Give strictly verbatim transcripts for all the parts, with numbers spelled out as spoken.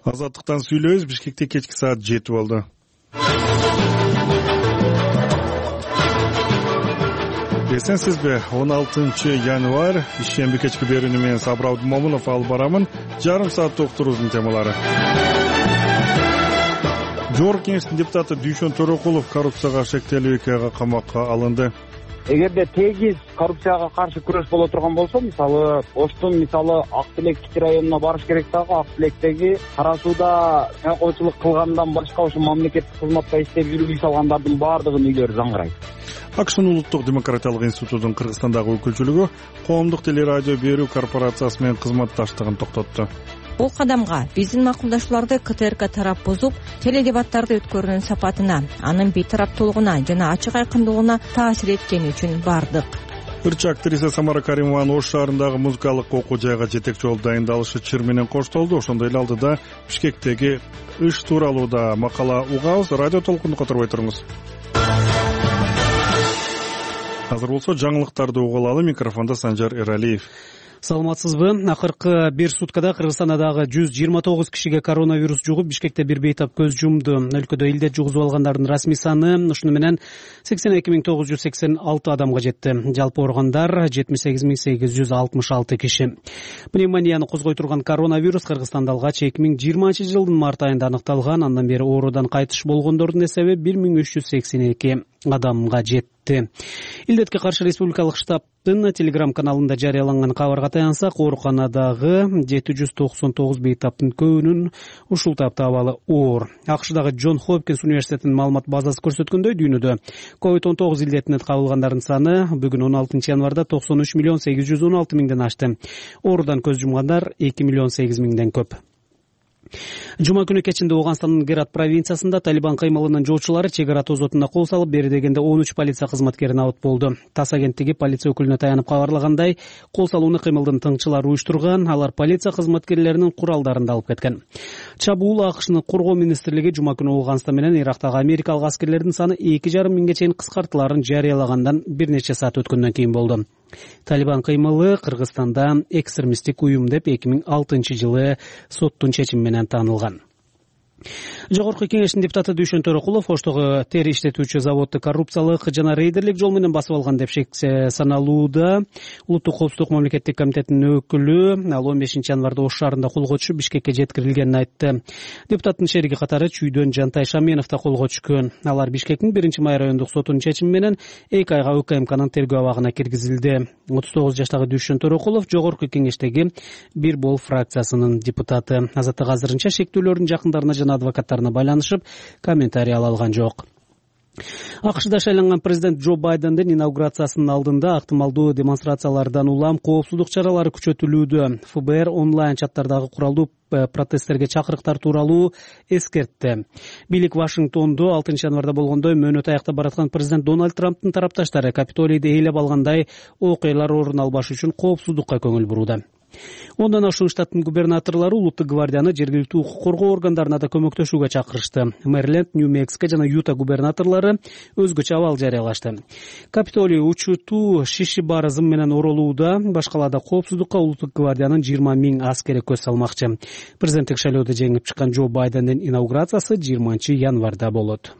Азаттыктан сүйлөбүз. Бишкекте кечки саат жети болду. Эсенсизби? он алтынчы январь ишемби кечки берүүнү менен Сабыр Абдумомунов алып барамын. Жарым саат уктуруубуздун темалары. Жогорку Кеңештин депутаты Дүйшөн Төрөкулов коррупцияга шектелүү экеге камакка алынды. Эгерде тегиз коррупцияга каршы күрөш боло турган болсо, мисалы Оштун мисалы Ак Тилек районуна барыш керек дагы. Ак Тилектеги Кара сууда чайкоочулук кылгандан башка ошо мамлекеттик кызматта иштеп жүрүп үй салгандардын баардыгынын үйлөрү заңгырайт. АКШнын Улуттук демократиялык институтунун Кыргызстандагы өкүлчүлүгү коомдук телерадио берүү корпорациясы менен кызматташтыгын токтотту. Бул кадамга биздин макулдашууларды КТРК тарап бузуп, теледебаттарды өткөрүүнүн сапатына, анын бейтараптуулугуна жана ачык айкындуулугуна таасир эткени үчүн бардык. Ырчы актриса Самара Каримованын Ош шаарындагы музыкалык окуу жайга жетекчи болуп дайындалышы чыр менен коштолду. Ошондой эле алдыда Бишкектеги иш тууралуу да макала угабыз. Радио толкунду которбой туруңуз. Азыр болсо жаңылыктарды угулалы. Микрофондо Санжар Эралиев. Саламатсызбы? Акыркы бир суткада Кыргызстандагы жүз жыйырма тогуз кишиге коронавирус жугуп, Бишкекте бир бейтап көз жумду. Өлкөдө илдет жугузуп алгандардын расмий саны ушуну менен сексен эки миң тогуз жүз сексен алты адамга жетти. Жалпы ооругандар жетимиш сегиз миң сегиз жүз алтымыш алты киши. Пневмонияны козгой турган коронавирус Кыргызстанда алгач эки миң жыйырманчы жылдын март айында аныкталган. Андан бери оорудан кайтыш болгондордун эсеби бир миң үч жүз сексен эки адамга жетти. Илдетке каршы республикалык штабтын телеграм каналында жарыяланган кабарга таянсак, ооруканадагы жети жүз токсон тогуз бейтаптын көбүнүн ушул тапта абалы оор. АКШдагы Джон Хопкинс университетинин маалымат базасы көрсөткөндөй, дүйнөдө ковид он тогуз илдетине кабылгандардын саны бүгүн он алтынчы январда токсон үч миллион сегиз жүз он алты миңден ашты. Оорудан көз жумгандар эки миллион сегиз миңден көп. Жума күнү кечинде Ооганстандын Герат провинциясында Талибан кыймылынын жоочулары чек ара тозотуна кол салып, бери дегенде он үч полиция кызматкерин абыт болду. ТАСС агенттиги полиция өкүлүнө таянып кабарлагандай, кол салууну кыймылдын тыңчылары уюштурган, алар полиция кызматкерлеринин куралдарын да алып кеткен. Чабуул АКШнын коргоо министрлиги жума күнү Ооганстан менен Ирактагы америкалык аскерлердин саны эки жарым миңге чейин кыскартыларын жарыялагандан бир нече саат өткөндөн кийин болду. Талибан кыймылы Кыргызстанда экстремисттик уюм деп эки миң алтынчы жылы соттун чечими менен таанылган. Жогорку Кеңештин депутаты Дүйшөн Төрөкулов Оштогу тери иштетүүчү заводду коррупциялык жана рейдерлик жол менен басып алган деп шек саналууда. Улуттук коопсуздук мамлекеттик комитетинин өкүлү ал он бешинчи январда Ош шаарында колго түшүп, Бишкекке жеткирилгенин айтты. Депутаттын шериги катары Чүйдөн Жантай Шаменов да колго түшкөн. Алар Бишкектин биринчи май райондук сотунун чечими менен эки айга УКМКнын тергөө абагына киргизилди. отуз тогуз жаштагы Дүйшөн Төрөкулов Жогорку Кеңештеги бир бол фракциясынын депутаты. Азаттык азырынча шектүүлөрдүн жакындарына жана адвокаттарына байланышып комментарий ала алган жок. АКШда шайланган президент Джо Байдендин инаугурациясынын алдында ыктымалдуу демонстрациялардан улам коопсуздук чаралары күчөтүлүүдө. ФБР онлайн чаттардагы куралдуу протесттерге чакырыктар тууралуу эскертти. Бийлик Вашингтондо алтынчы январда болгондой мөөнөт аякта бараткан президент Дональд Трамптын тарапташтары Капитолийди ээлеп алгандай окуялар орун албаш үчүн коопсуздукка көңүл бурууда. Ондан ашуун штаттын губернаторлору улуттук гвардияны жергиликтүү укук коргоо органдарына да көмөктөшүүгө чакырышты. Мэриленд, Нью-Мексико жана Юта губернаторлору өзгөчө абал жарыялашты. Капитолий учуту шиши бар ызым менен оролууда, башкалада коопсуздукка улуттук гвардиянын жыйырма миң аскери көз салмакчы. Президенттик шайлоодо жеңип чыккан Джо Байдендин инаугурациясы жыйырманчы январда болот.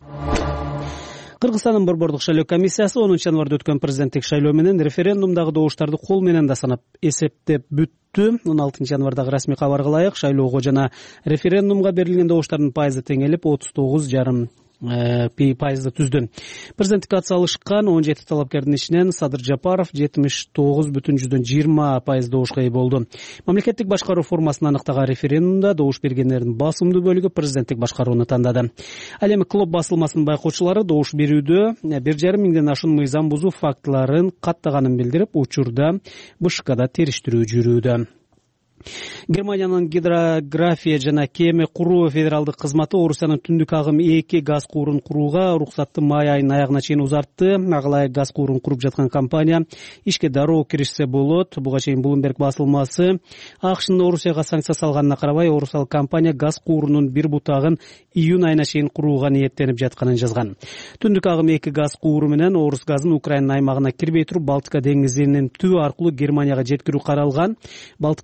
Кыргызстандын борбордук шайлоо комиссиясы онунчу январда өткөн президенттик шайлоо менен референдумдагы добуштарды кол менен да санап эсептеп бүттү. он алтынчы январдагы расмий кабарга ылайык шайлоого жана референдумга берилген добуштардын пайызы теңелип отуз тогуз жарым пайызды түздү. Президенттикке атсалышкан он жети талапкердин ичинен Садыр Жапаров жетимиш тогуз бүтүн жүздөн жыйырма пайыз добушка ээ болду. Мамлекеттик башкаруу формасын аныктаган референдумда добуш бергендердин басымдуу бөлүгү президенттик башкарууну тандады. Ал эми Клоп басылмасынын байкоочулары добуш берүүдө бир жарым миңден ашуун мыйзам бузуу фактыларын каттаганын билдирип, учурда БШКда териштирүү жүрүүдө. Германиянын гидрография жана кеме куруу федералдык кызматы Орусиянын түндүк агым эки газ куурун курууга уруксатты май айынын аягына чейин узартты. Агалай газ куурун куруп жаткан компания ишке дароо киришсе болот. Буга чейин Bloomberg басылмасы АКШнын Орусияга санкция салганына карабай, орусиялык компания газ куурунун бир бутагын июнь айына чейин курууга ниеттенип жатканын жазган. Түндүк агым эки газ кууру менен орус газын Украина аймагына кирбей туруп Балтика деңизинин түбү аркылуу Германияга жеткирүү каралган. Балтика деңизинин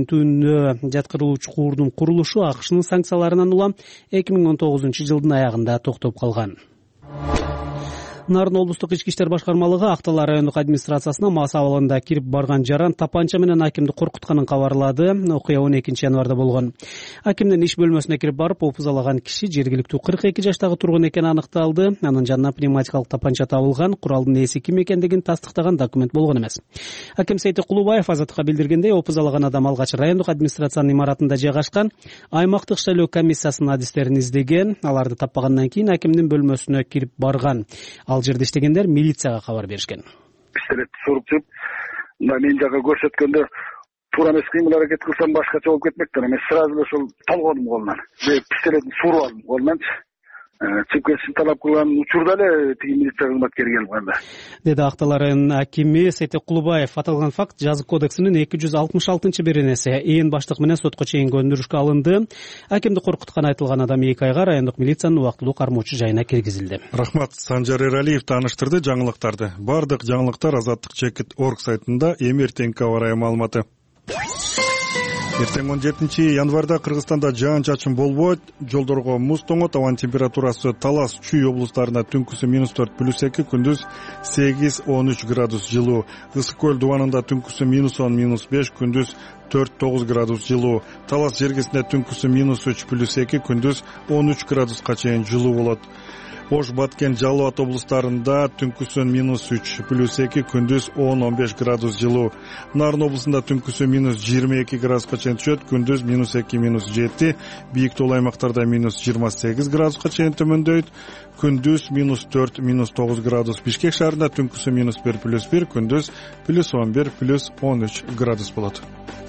түбүндө жаткырылуучу куурдун курулушу АКШнын санкцияларынан улам эки миң он тогузунчу жылдын аягында токтоп калган. Нарын облустук ички иштер башкармалыгы Актал райондук администрациясына мас абалында кирип барган жаран тапанча менен акимди коркутканын кабарлады. Окуя он экинчи январда болгон. Акимдин иш бөлмөсүнө кирип барып опузалаган киши жергиликтүү кырк эки жаштагы тургун экени аныкталды. Анын жанынан пневматикалык тапанча табылган, куралдын ээси ким экендигин тастыктаган документ болгон эмес. Аким Сейти Кулубаев Азаттыкка билдиргендей, опузалаган адам алгач райондук администрациянын имаратында жайгашкан аймактык шайлоо комиссиясынын адистерин издеген. Аларды таппагандан кийин акимдин бөлмөсүнө кирип барган. Ал жерде иштегендер милицияга кабар беришкен. Пистолетти суруп чыгып, мына мен жака көрсөткөндө туура эмес кыймыл аракет кылсам башкача болуп кетмектир. Мен сразу эле ошол талгондум колунан. Пистолетти суруп алдым колунанчы. Чыгып кетишин талап кылган учурда эле тиги милиция кызматкери келип калды, деди Актал районунун акими Сейти Кулубаев. Аталган факт жазык кодексинин эки жүз алтымыш алтынчы беренеси ээн баштык менен сотко чейинки өндүрүшкө алынды. Акимди коркуткан айтылган адам эки айга райондук милициянын убактылуу кармоочу жайына киргизилди. Рахмат. Санжар Эралиев тааныштырды жаңылыктарды. Бардык жаңылыктар Азаттык чекит точка орг сайтында. Эми эртеңки аба ырайы маалыматы. Эртең он жетинчи январда Кыргызстанда жаан-чачын болбойт, жолдорго муз тоңот, абанын температурасы Талас, Чүй облустарында түнкүсү минус төрт плюс эки, күндүз сегиз он үч градус жылуу. Ысык көл дубанында түнкүсү минус он минус беш, күндүз төрт тогуз градус жылуу. Талас жергесинде түнкүсү минус үч плюс эки, күндүз он үч градуска чейин жылуу болот. Ош, Баткен, Жалал Абад облустарында түнкүсүн минус үч плюс эки, күндүз он он беш градус жылуу. Нарын облусунда түнкүсү минус жыйырма эки градуска чейин түшөт, күндүз минус эки минус жети, бийик тоол аймактарда минус жыйырма сегиз градуска чейин төмөндөйт, күндүз минус төрт минус тогуз градус. Бишкек шаарында түнкүсү минус бир плюс бир, күндүз плюс он бир плюс он үч градус болот.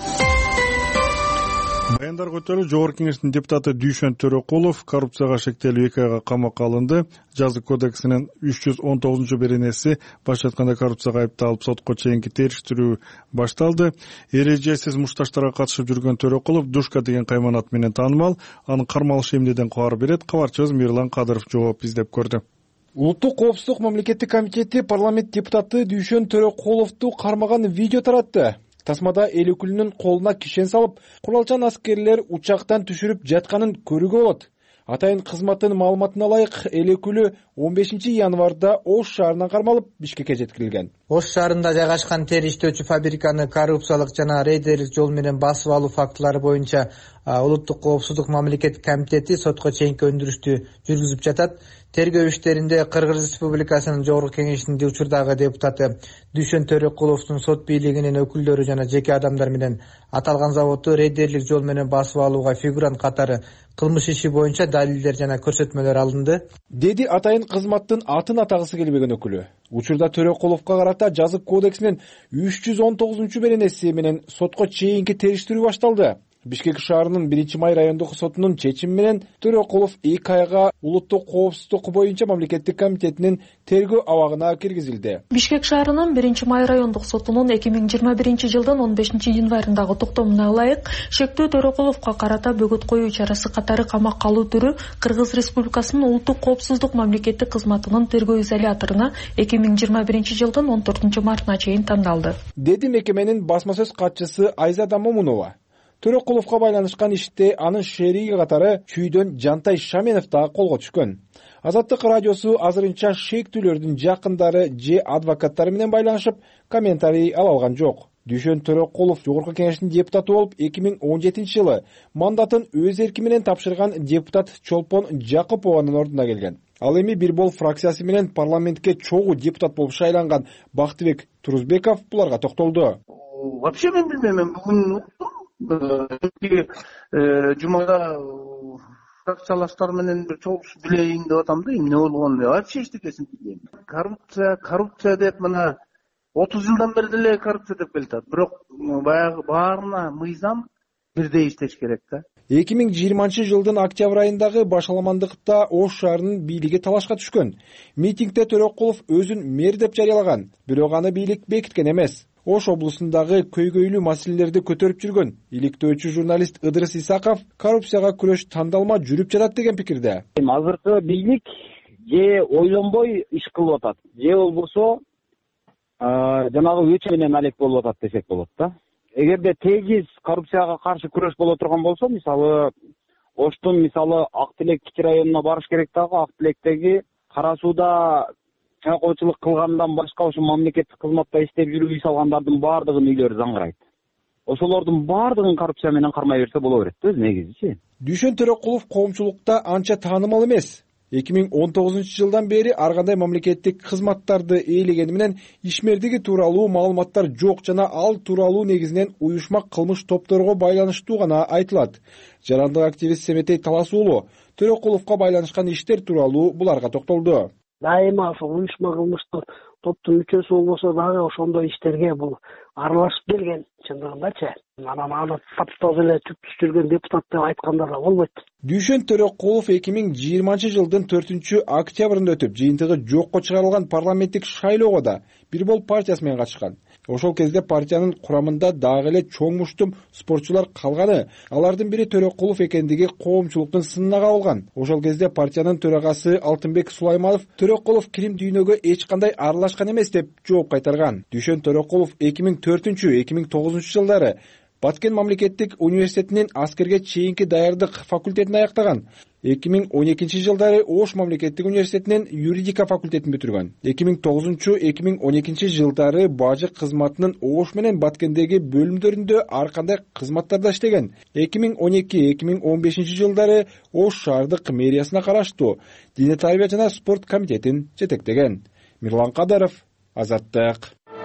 Баяндар көтөрүлүп, Жогорку Кеңештин депутаты Дүйшөн Төрөкулов коррупцияга шектелүү эки айга камакка алынды. Жазык кодексинин үч жүз он тогузунчу беренеси башка айтканда коррупцияга айыпталып сотко чейинки териштирүү башталды. Эрежесиз мушташтарга катышып жүргөн Төрөкулов Душка деген кайманат менен таанымал. Анын кармалышы эмнеден кабар берет? Кабарчыбыз Мирлан Кадыров жооп издеп көрдү. Улуттук коопсуздук мамлекеттик комитети парламент депутаты Дүйшөн Төрөкуловду кармаган видео таратты. Тасмада эл өкүлүнүн колуна кишен салып, куралчан аскерлер учактан түшүрүп жатканын көрүүгө болот. Атайын кызматтын маалыматына ылайык, эл өкүлү он бешинчи январда Ош шаарынан кармалып, Бишкекке жеткирилген. Ош шаарында жайгашкан тери иштөөчү фабриканы коррупциялык жана рейдерлик жол менен басып алуу фактылары боюнча Улуттук коопсуздук мамлекеттик комитети сотко чейинки өндүрүштү жүргүзүп жатат. Тергөө иштеринде Кыргыз Республикасынын Жогорку Кеңешинин учурдагы депутаты Дүйшөн Төрөкуловдун сот бийлигинин өкүлдөрү жана жеке адамдар менен аталган заводду рейдерлик жол менен басып алууга фигурант катары кылмыш иши боюнча далилдер жана көрсөтмөлөр алынды, деди атайын кызматтын атын атагысы келбеген өкүлү. Учурда Төрөкуловго карата жазык кодексинин үч жүз он тогузунчу беренеси менен сотко чейинки териштирүү башталды. Бишкек шаарынын биринчи май райондук сотунун чечими менен Төрөкулов эки айга улуттук коопсуздук боюнча мамлекеттик комитетинин тергөө абагына киргизилди. Бишкек шаарынын биринчи май райондук сотунун эки миң жыйырма биринчи жылдын он бешинчи январындагы токтомуна ылайык шектөө Төрөкуловго карата бөгөт коюу чарасы катары камакка алуу түрү Кыргыз Республикасынын улуттук коопсуздук мамлекеттик кызматынын тергөө изоляторуна эки миң жыйырма биринчи жылдын он төртүнчү мартына чейин тандалды, деди мекеменин басма сөз катчысы Айзада Момунова. Төрөкуловго байланышкан иште анын шериги катары Чүйдөн Жантай Шаменов дагы колго түшкөн. Азаттык радиосу азырынча шектүүлөрдүн жакындары же адвокаттары менен байланышып, комментарий ала алган жок. Дүйшөн Төрөкулов Жогорку Кеңештин депутаты болуп эки миң он жетинчи жылы мандатын өз эрки менен тапшырган депутат Чолпон Жакупованын ордуна келген. Ал эми бир бол фракциясы менен парламентке чогуу депутат болуп шайланган Бактыбек Турузбеков буларга токтолду. Вообще мен билбейм, мен бүгүн жумада фракциялаштар менен бир чогулуп билейин деп атам да, эмне болгонун вообще эчтекесин билбейм. Коррупция, коррупция деп мына отуз жылдан бери деле коррупция деп келатат. Бирок баягы баарына мыйзам бирдей иштеш керек да. эки миң жыйырманчы жылдын октябрь айындагы башаламандыкта Ош шаарынын бийлиги талашка түшкөн. Митингде Төрөкулов өзүн мэр деп жарыялаган, бирок аны бийлик бекиткен эмес. Ош облусундагы көйгөйлүү маселелерди көтөрүп жүргөн иликтөөчү журналист Ыдырыс Исаков коррупцияга күрөш тандалма жүрүп жатат деген пикирде. Азыркы бийлик же ойлонбой иш кылып атат, же болбосо жанагы өчө менен алек болуп атат десек болот да. эгерде тегиз коррупцияга каршы күрөш боло турган болсо, мисалы Оштун мисалы Ак Тилек ички районуна барыш керек дагы. Ак Тилектеги Кара сууда чайкоочулук кылгандан башка ошо мамлекеттик кызматта иштеп жүрүп үй салгандардын баардыгынын үйлөрү заңгырайт. Ошолордун баардыгын коррупция менен кармай берсе боло берет да өзү негизичи. Дүйшөн Төрөкулов коомчулукта анча таанымал эмес. эки миң он тогузунчу жылдан бери ар кандай мамлекеттик кызматтарды ээлегени менен ишмердиги тууралуу маалыматтар жок жана ал тууралуу негизинен уюшма кылмыш топторго байланыштуу гана айтылат. Жарандык активист Семетей Талас уулу Төрөкуловго байланышкан иштер тууралуу буларга токтолду. Дайыма ошо уюшма кылмыштык топтун мүчөсү болбосо дагы ошондой иштерге бул аралашып келген чындыгындачы. Анан аны таптап эле түптүс жүргөн депутат деп айткандар да болбойт. Дүйшөн Төрөкулов эки миң жыйырманчы жылдын төртүнчү октябрында өтүп, жыйынтыгы жокко чыгарылган парламенттик шайлоого да бир бол партиясы менен катышкан. Ошол кезде партиянын курамында дагы эле чоң муштум спортчулар калганы, алардын бири Төрөкулов экендиги коомчулуктун сынына кабылган. Ошол кезде партиянын төрагасы Алтынбек Сулайманов Төрөкулов кирим дүйнөгө эч кандай аралашкан эмес деп жооп кайтарган. Дүйшөн Төрөкулов эки миң төртүнчү эки миң тогузунчу жылдары Баткен мамлекеттик университетинин аскерге чейинки даярдык факультетин аяктаган. эки миң он экинчи жылдары Ош мамлекеттик университетинин юридика факультетин бүтүргөн. эки миң тогузунчу эки миң он экинчи жылдары бажы кызматынын Ош менен Баткендеги бөлүмдөрүндө ар кандай кызматтарда иштеген. эки миң он эки эки миң он бешинчи жылдары Ош шаардык мэриясына караштуу Дине тарбия жана спорт комитетин жетектеген. Мирлан Кадыров, Азаттык.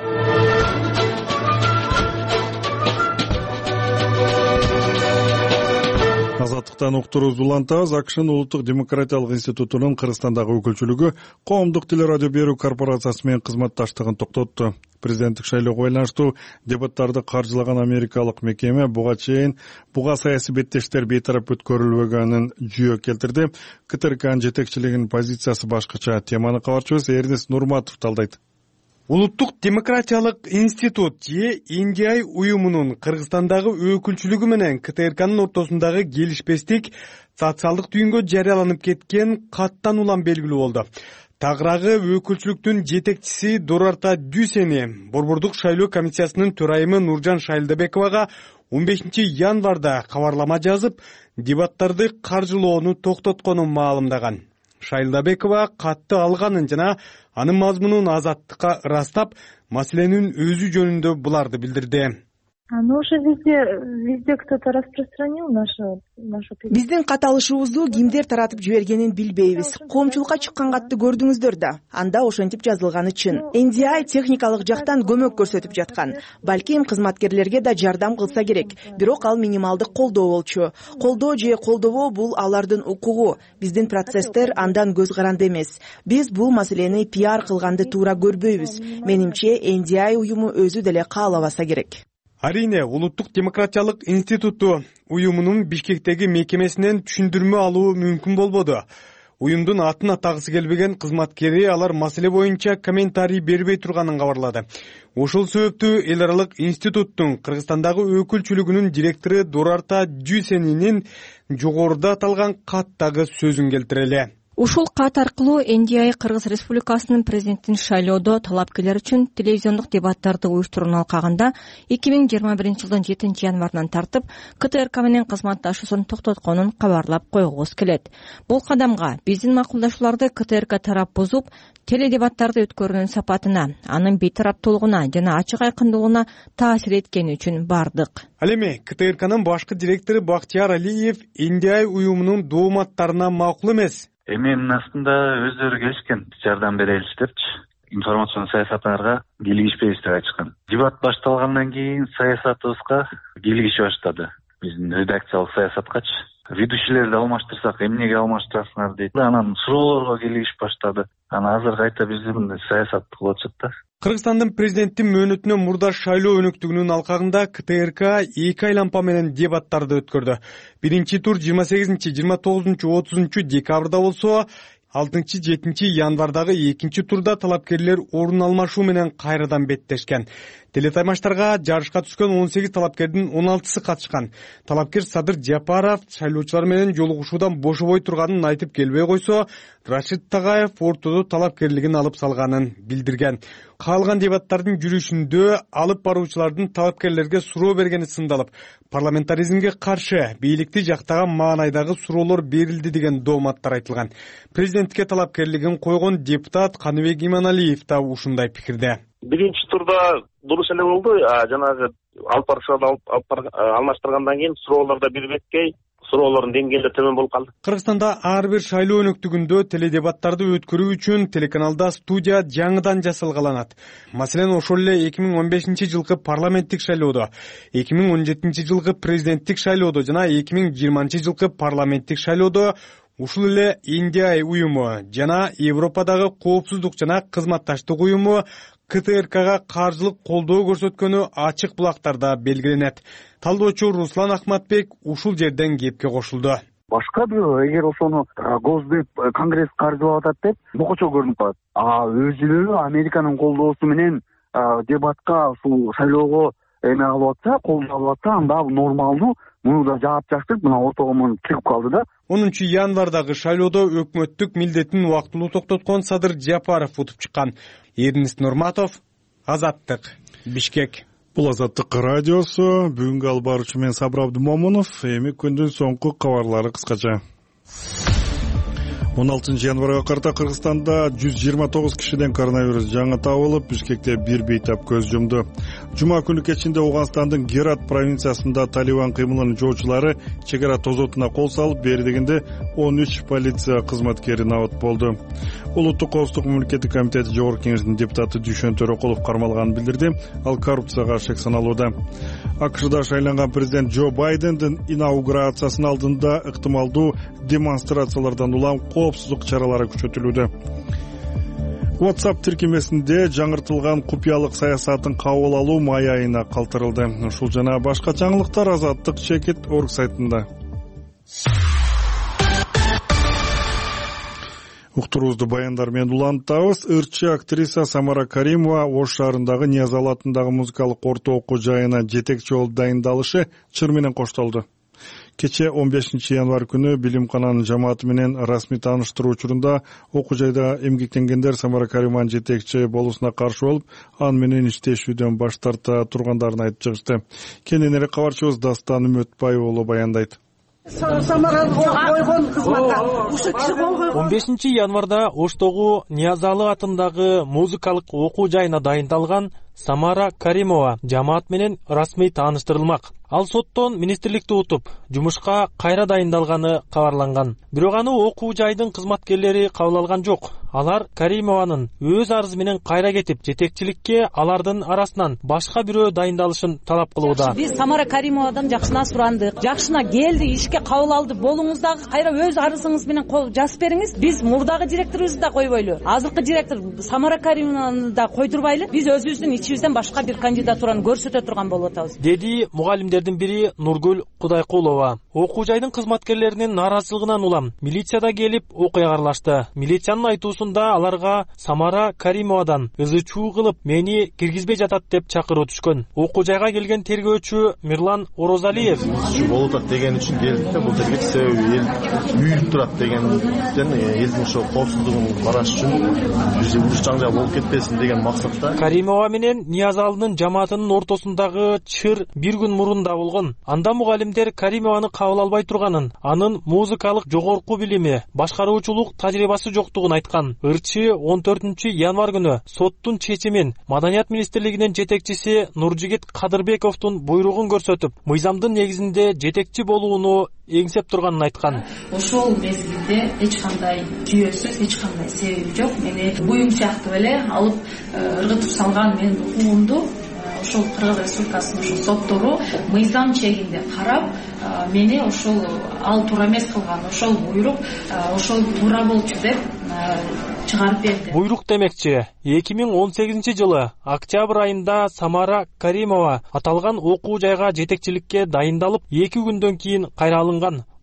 Азаттыктан уктуруубузду улантабыз. АКШнын улуттук демократиялык институтунун Кыргызстандагы өкүлчүлүгү коомдук телерадио берүү корпорациясы менен кызматташтыгын токтотту. Президенттик шайлоого байланыштуу дебаттарды каржылаган америкалык мекеме буга чейин буга саясий беттештер бейтарап өткөрүлбөгөнүн жүйө келтирди. КТРКнын жетекчилигинин позициясы башкача. Теманы кабарчыбыз Эрнест Нурматов талдайт. Улуттук демократиялык институт же эн ди ай уюмунун Кыргызстандагы өкүлчүлүгү менен КТРКнын ортосундагы келишпестик социалдык түйүнгө жарыяланып кеткен каттан улам белгилүү болду. Тагыраагы өкүлчүлүктүн жетекчиси Дурарта Дүйсени Борбордук шайлоо комиссиясынын төрайымы Нуржан Шайлдабековага он бешинчи январда кабарлама жазып, дебаттарды каржылоону токтотконун маалымдаган. Шайлдабекова катты алганын жана анын мазмунун Азаттыкка ырастап, маселенин өзү жөнүндө буларды билдирди. Ну, уже везде, везде кто-то распространил нашу, нашу переписку. Биздин каталышыбызды кимдер таратып жибергенин билбейбиз. Коомчулукка чыккан катты көрдүңүздөр да. Анда ошентип жазылганы чын. эн ди ай техникалык жактан көмөк көрсөтүп жаткан. Балким кызматкерлерге да жардам кылса керек. Бирок ал минималдык колдоо болчу. Колдоо же колдобоо бул алардын укугу. Биздин процесстер андан көз каранды эмес. Биз бул маселени пиар кылганды туура көрбөйбүз. Менимче эн ди ай уюму өзү деле каалабаса керек. Арине, Улуттук демократиялык институту уюмунун Бишкектеги мекемесинен түшүндүрмө алуу мүмкүн болбоду. Уюмдун атын атагысы келбеген кызматкери алар маселе боюнча комментарий бербей турганын кабарлады. Ошол себептүү эл аралык институттун Кыргызстандагы өкүлчүлүгүнүн директору Дурарта Дүйсенинин жогоруда аталган каттагы сөзүн келтирели. Ушул кат аркылуу эн ди ай Кыргыз Республикасынын президенттин шайлоодо талапкерлер үчүн телевизиондук дебаттарды уюштурууну алкагында эки миң жыйырма биринчи жылдын жетинчи январынан тартып КТРК менен кызматташуусун токтотконун кабарлап койгубуз келет. Бул кадамга биздин макулдашууларды КТРК тарап бузуп, теледебаттарды өткөрүүнүн сапатына, анын бейтараптуулугуна жана ачык айкындуулугуна таасир эткени үчүн бардык. Ал эми КТРКнын башкы директору Бактияр Алиев эн ди ай уюмунун дооматтарына макул эмес. Эменин астында өздөрү келишкен, жардам береличи депчи. Информацион саясаттарга кийлигишпейбиз деп айтышкан. Дебат башталгандан кийин саясатыбызга кийлигише баштады. Биздин редакциялык саясаткачы. Ведущийлерди алмаштырсак, эмнеге алмаштырасыңар дейт. Анан суроолорго кийлигишип баштады. Анан азыр кайта биздин саясат кылып атышат да. Кыргызстандын президенттин мөөнөтүнөн мурда шайлоо өнөктүгүнүн алкагында КТРК эки айланпа менен дебаттарды өткөрдү. Биринчи тур жыйырма сегизинчи, жыйырма тогузунчу, отузунчу декабрда болсо, алтынчы, жетинчи январдагы экинчи турда талапкерлер орун алмашуу менен кайрадан беттешкен. Телетаймаштарга жарышка түшкөн он сегиз талапкердин он алтысы катышкан. Талапкер Садыр Жапаров шайлоочулар менен жолугушуудан бошобой турганын айтып келбей койсо, Рашид Тагаев ортодо талапкерлигин алып салганын билдирген. Калган дебаттардын жүрүшүндө алып баруучулардын талапкерлерге суроо бергени сындалып, парламентаризмге каршы бийликти жактаган маанайдагы суроолор берилди деген дооматтар айтылган. Президентке талапкерлигин койгон депутат Каныбек Иманалиев да ушундай пикирде. Биринчи турда дурус эле болду, жанагы алып барышарды алмаштыргандан кийин суроолордо бирбеккей, суроолордун деңгээли төмөн болуп калды. Кыргызстанда ар бир шайлоо өнөктүгүндө теледебаттарды өткөрүү үчүн телеканалда студия жаңыдан жасалгаланат. Маселен, ошол эле эки миң он бешинчи жылкы парламенттик шайлоодо, эки миң он жетинчи жылкы президенттик шайлоодо жана эки миң жыйырманчы жылкы парламенттик шайлоодо ушул эле Индия уюму жана Европадагы коопсуздук жана кызматташтык уюму К Т Р Кга каржылык колдоо көрсөткөнү ачык булактарда белгиленет. Талдоочу Руслан Ахматбек ушул жерден кепке кошулду. Башка бирөө эгер ошону Госдеп Конгресс каржылап атат деп бокочо көрүнүп калат. А өзүлөрү Американын колдоосу менен дебатка ушул шайлоого эме алып атса, колдоо алып атса, анда нормалдуу, муну да жаапчылдык мына ортого муну чыгып калды да. онунчу январдагы шайлоодо өкмөттүк милдетин убактылуу токтоткон Садыр Жапаров утуп чыккан. Эрнест Нурматов, Азаттык, Бишкек. Бул Азаттык радиосу. Бүгүнкү алып баруучу мен Сабыр Абдымомунов. Эми күндүн соңку кабарлары кыскача. он алтынчы январга карата Кыргызстанда жүз жыйырма тогуз кишиден коронавирус жаңы табылып, Бишкекте бир бейтап көз жумду. Жума күнү кечинде Ооганстандын Герат провинциясында Талибан кыймылынын жоочулары чек ара тозотуна кол салып, бери дегенде он үч полиция кызматкери набат болду. Улуттук коопсуздук мамлекеттик комитети жогорку кеңешинин депутаты Дүйшөн Төрөкулов кармалганын билдирди. Ал коррупцияга шек саналууда. АКШда шайланган президент Джо Байдендин инаугурациясынын алдында ыктымалдуу демонстрациялардан улам коопсуздук чаралары күчөтүлүүдө. WhatsApp тиркемесинде жаңыртылган купуялык саясатын кабыл алуу май айына калтырылды. Ушул жана башка жаңылыктар Азаттык чекит орг сайтында. Уктуруубузду баяндар менен улантабыз. Ырчы актриса Самара Каримова Ош шаарындагы Ниязалы атындагы музыкалык орто окуу жайына жетекчи болуп дайындалышы чыр менен коштолду. Кече он бешинчи январь күнү билимкананын жамааты менен расмий тааныштыруу учурунда окуу жайда эмгектенгендер Самара Каримованын жетекчи болуусуна каршы болуп, аны менен иштешүүдөн баш тарта тургандарын айтып чыгышты. Кененирээк кабарчыбыз Дастан Үмөтбаев уулу баяндайт. он бешинчи январда Оштогу Ниязалы атындагы музыкалык окуу жайына дайындалган Самара Каримова жамаат менен расмий тааныштырылмак. Ал соттон министрликти утуп, жумушка кайра дайындалганы кабарланган. Бирок аны окуу жайдын кызматкерлери кабыл алган жок. Алар Каримованын өз арызы менен кайра кетип, жетекчиликке алардын арасынан башка бирөө дайындалышын талап кылууда. Биз Самара Каримовадан жакшына сурандык, жакшына келди, ишке кабыл алды, болуңуздагы кайра өз арызыңыз менен жазып бериңиз. Биз мурдагы директорубузду да койбойлу, азыркы директор Самара Каримованы да койдурбайлы, биз өзүбүздүн ичибизден башка бир кандидатураны көрсөтө турган болуп атабыз, деди мугалимдердин бири Нургүл Кудайкулова. Окуу жайдын кызматкерлеринин нааразычылыгынан улам милицияда келип окуяга аралашты. Милициянын айтуусунда аларга Самара Каримовадан ызы чуу кылып мени киргизбей жатат деп чакыруу түшкөн. Окуу жайга келген тергөөчү Мирлан Орозалиев болуп атат деген үчүн келдик да, бул жерге себеби эл үйүлүп турат дегенден элдин ошо коопсуздугун караш үчүн бизде уруш жаңжал болуп кетпесин деген максатта. Каримова менен Ниязалынын жамаатынын ортосундагы чыр бир күн мурун да болгон. Анда мугалимдер Каримованы кабыл албай турганын, анын музыкалык жогорку билими, башкаруучулук тажрыйбасы жоктугун айткан. Ырчы он төртүнчү январь күнү соттун чечимин Маданият министрлигинин жетекчиси Нуржигит Кадырбековдун буйругун көрсөтүп, мыйзамдын негизинде жетекчи болууну эңсеп турганын айткан. Ошол мезгилде эч кандай жүйөсүз, эч кандай себеби жок. Мени буюм сыяктуу эле алып ыргытып салган менин укугумду ошол Кыргыз Республикасынын ошол соттору мыйзам чегинде карап, мени ошол ал туура эмес кылган, ошол буйрук ошол туура болчу деп чыгарып берди. Буйрук демекчи, эки миң он сегизинчи жылы октябрь айында Самара Каримова аталган окуу жайга жетекчиликке дайындалып, эки күндөн кийин кайра алынган.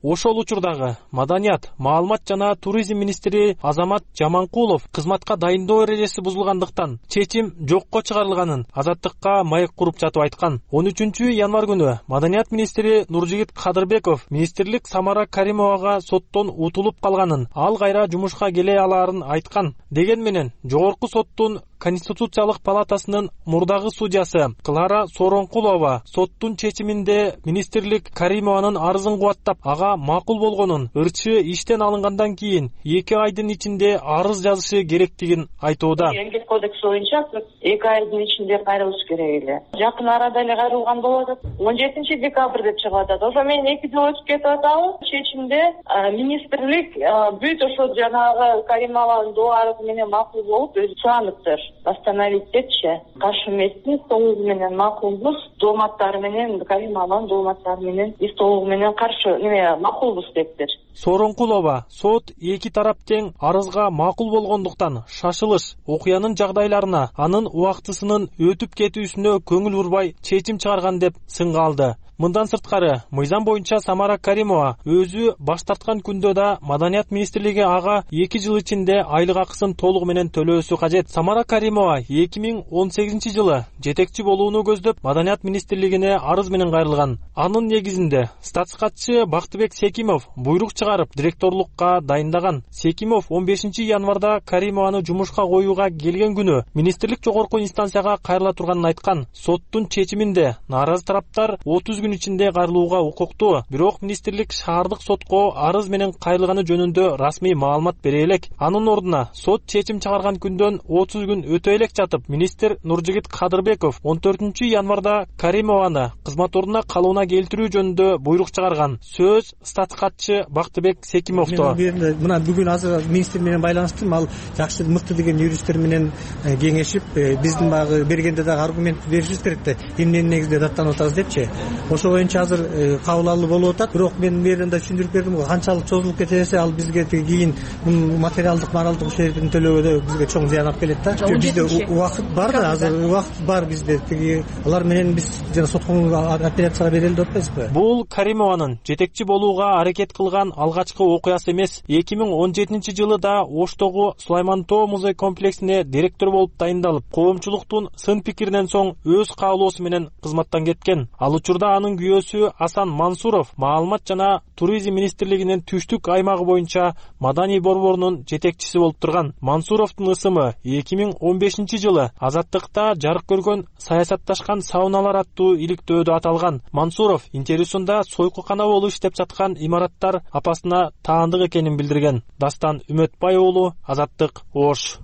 ошол учурдагы маданият, маалымат жана туризм министри Азамат Жаманкулов кызматка дайындоо эрежеси бузулгандыктан чечим жокко чыгарылганын Азаттыкка маек куруп жатып айткан. он үчүнчү январь күнү маданият министри Нуржигит Кадырбеков министрлик Самара Каримовага соттон утулуп калганын, ал кайра жумушка келе алаарын айткан. Деген менен жогорку соттун Конституциялык палатасынын мурдагы судьясы Клара Соронкулова соттун чечиминде министрлик Каримованын арызын кубаттап, ага макул болгонун, ырчы иштен алынгандан кийин эки айдын ичинде арыз жазышы керектигин айтууда. Эмгек кодекси боюнча эки айдын ичинде кайрылыш керек эле. Жакын арада эле кайрылган болуп атат. он жетинчи декабрь деп чыгып атат. Ошо менен эки жыл өтүп кетип атабы. Чечимде министрлик бүт ошо жанагы Каримованын доо арызы менен макул болуп, өзү чыганыптыр. Восстановить депчи. Каршы эмесмин, толугу менен макулбуз, дооматтары менен Каримованын дооматтары менен биз толугу менен каршы неме макулбуз дептир. Соронкулова сот эки тарап тең арызга макул болгондуктан шашылыш окуянын жагдайларына, анын убактысынын өтүп кетүүсүнө көңүл бурбай чечим чыгарган деп сынга алды. Мындан сырткары, мыйзам боюнча Самара Каримова өзү баш тарткан күндө да Маданият министрлиги ага эки жыл ичинде айлык акысын толугу менен төлөөсү кажет. Самара Каримова эки миң он сегизинчи жылы жетекчи болууну көздөп Маданият министрлигине арыз менен кайрылган. Анын негизинде статс катчы Бактыбек Секимов буйрук чыгарып директорлукка дайындаган. Секимов он бешинчи январда Каримованы жумушка коюуга келген күнү министрлик жогорку инстанцияга кайрыла турганын айткан. Соттун чечиминде нааразы тараптар отуз күн ичинде кайрылууга укуктуу, бирок министрлик шаардык сотко арыз менен кайрылганы жөнүндө расмий маалымат бере элек. Анын ордуна сот чечим чыгарган күндөн отуз күн өтө элек жатып, министр Нуржигит Кадырбеков он төртүнчү январда Каримованы кызмат ордуна калууна келтирүү жөнүндө буйрук чыгарган. Сөз статс катчы Бактыбек Секимовдо. Мына бүгүн азыр министр менен байланыштым, ал жакшы мыкты деген юристтер менен кеңешип, биздин багы бергенде дагы аргумент беришибиз керек да, эмненин негизинде даттанып атабыз депчи. Ошо боюнча азыр кабыл алуу болуп атат. Бирок мен мээринде түшүндүрүп бердим го, канчалык созулуп кетесе ал бизге кийин материалдык, моралдык ущербин төлөөгө бизге чоң зыян алып келет да. Бизде убакыт бар да, азыр убакыт бар бизде. Тиги алар менен биз жана сотко апелляцияга берели деп атпайбызбы? Бул Каримованын жетекчи болууга аракет кылган алгачкы окуясы эмес. эки миң он жетинчи жылы да Оштогу Сулайман Тоо музей комплексине директор болуп дайындалып, коомчулуктун сын пикиринен соң өз каалоосу менен кызматтан кеткен. Ал учурда анын күйөөсү Асан Мансуров маалымат жана туризм министрлигинин түштүк аймагы боюнча маданий борборунун жетекчиси болуп турган. Мансуровдун ысымы эки миң он бешинчи жылы Азаттыкта жарык көргөн саясатташкан сауналар аттуу иликтөөдө аталган. Мансуров интервьюсунда сойкукана болуп иштеп жаткан имараттар апасына таандык экенин билдирген. Дастан Үмөтбай уулу, Азаттык, Ош.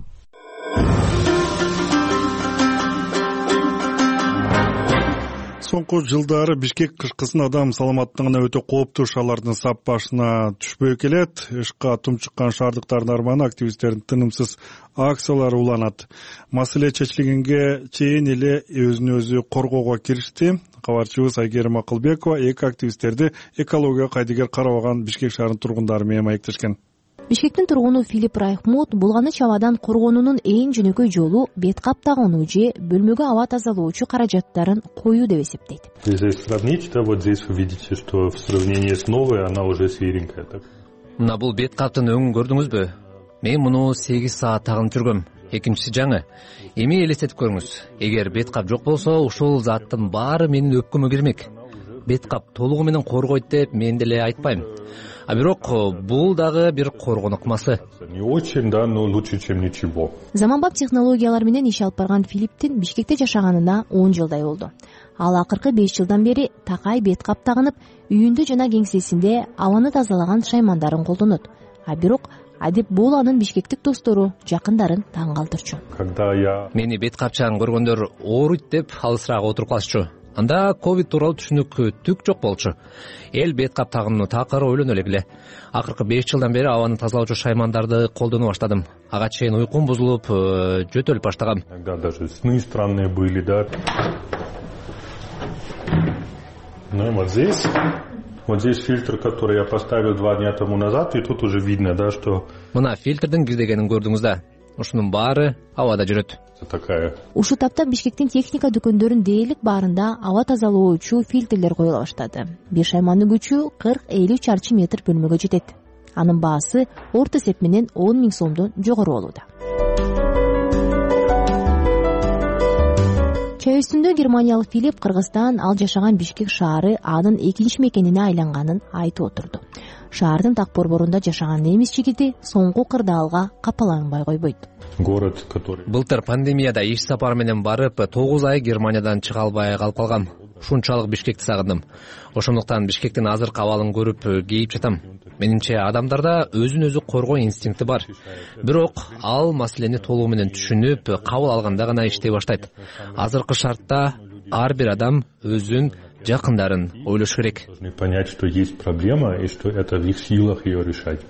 Соңку жылдары Бишкек кышкысын адам саламаттыгына өтө кооптуу шаарлардын сап башына түшпөй келет. Ышка тумчуккан шаардыктардын арманы активисттердин тынымсыз акциялары уланат. Маселе чечилгенге чейин эле өзүн өзү коргоого киришти. Кабарчыбыз Айгерим Акылбекова эки активисттерди экологияга кайдыгер карабаган Бишкек шаарынын тургундары менен маектешкен. Бишкектин тургуну Филипп Райхмут булганы чабадан коргоонунун эң жөнөкөй жолу бет кап тагынуу же бөлмөгө аба тазалоочу каражаттарын коюу деп эсептейт. Если сравнить, то вот здесь вы видите, что в сравнении с новой она уже свиренькая. Мына бул бет каптын өңүн көрдүңүзбү? Мен муну сегиз саат тагынып жүргөм. Экинчиси жаңы. Эми элестетип көрүңүз. Эгер бет кап жок болсо, ушул заттын баары менин өпкөмө кирмек. Бет кап толугу менен коргойт деп мен деле айтпайм. А бирок бул дагы бир коргону ыкмасы. Не очень, да, но лучше, чем ничего. Заманбап технологиялар менен иш алып барган Филипптин Бишкекте жашаганына он жылдай болду. Ал акыркы беш жылдан бери такай бет кап тагынып, үйүндө жана кеңсесинде абаны тазалаган шаймандарын колдонот. А бирок адип бул анын бишкектик достору, жакындарын таң калтырчу. Когда я Мени бет капчагын көргөндөр ооруйт деп алысыраак отуруп калышчу. Анда ковид тууралуу түшүнүк түк жок болчу. Эл бет кап тагынууну такыр ойлоно эле. Акыркы беш жылдан бери абаны тазалоочу шаймандарды колдоно баштадым. Ага чейин уйкум бузулуп, жөтөлүп баштагам. Иногда даже сны странные были, да. Ну, вот здесь, вот здесь фильтр, который я поставил два дня тому назад, и тут уже видно, да, что... Мына фильтрдин кирдегенин көрдүңүз да. ушунун баары абада жүрөт. Ушул тапта Бишкектин техника дүкөндөрүн дээрлик баарында аба тазалоочу фильтрлер коюла баштады. Бир шаймандын күчү кырк элүү чарчы метр бөлмөгө жетет. Анын баасы орто эсеп менен он миң сомдон жогору болууда. Чай үстүндө германиялык Филипп Кыргызстан ал жашаган Бишкек шаары анын экинчи мекенине айланганын айтып отурду. Шаардын так борборунда жашаган немис жигити соңку кырдаалга капаланбай койбойт. Былтыр пандемияда иш сапары менен барып тогуз ай Германиядан чыга албай калып калгам. Ушунчалык Бишкекти сагындым. Ошондуктан Бишкектин азыркы абалын көрүп кейип жатам. Менимче адамдарда өзүн өзү коргоо инстинкти бар. Бирок ал маселени толугу менен түшүнүп, кабыл алганда гана иштей баштайт. Азыркы шартта ар бир адам өзүн, жакындарын ойлош керек. Понять, что есть проблема и что это в их силах ее решать.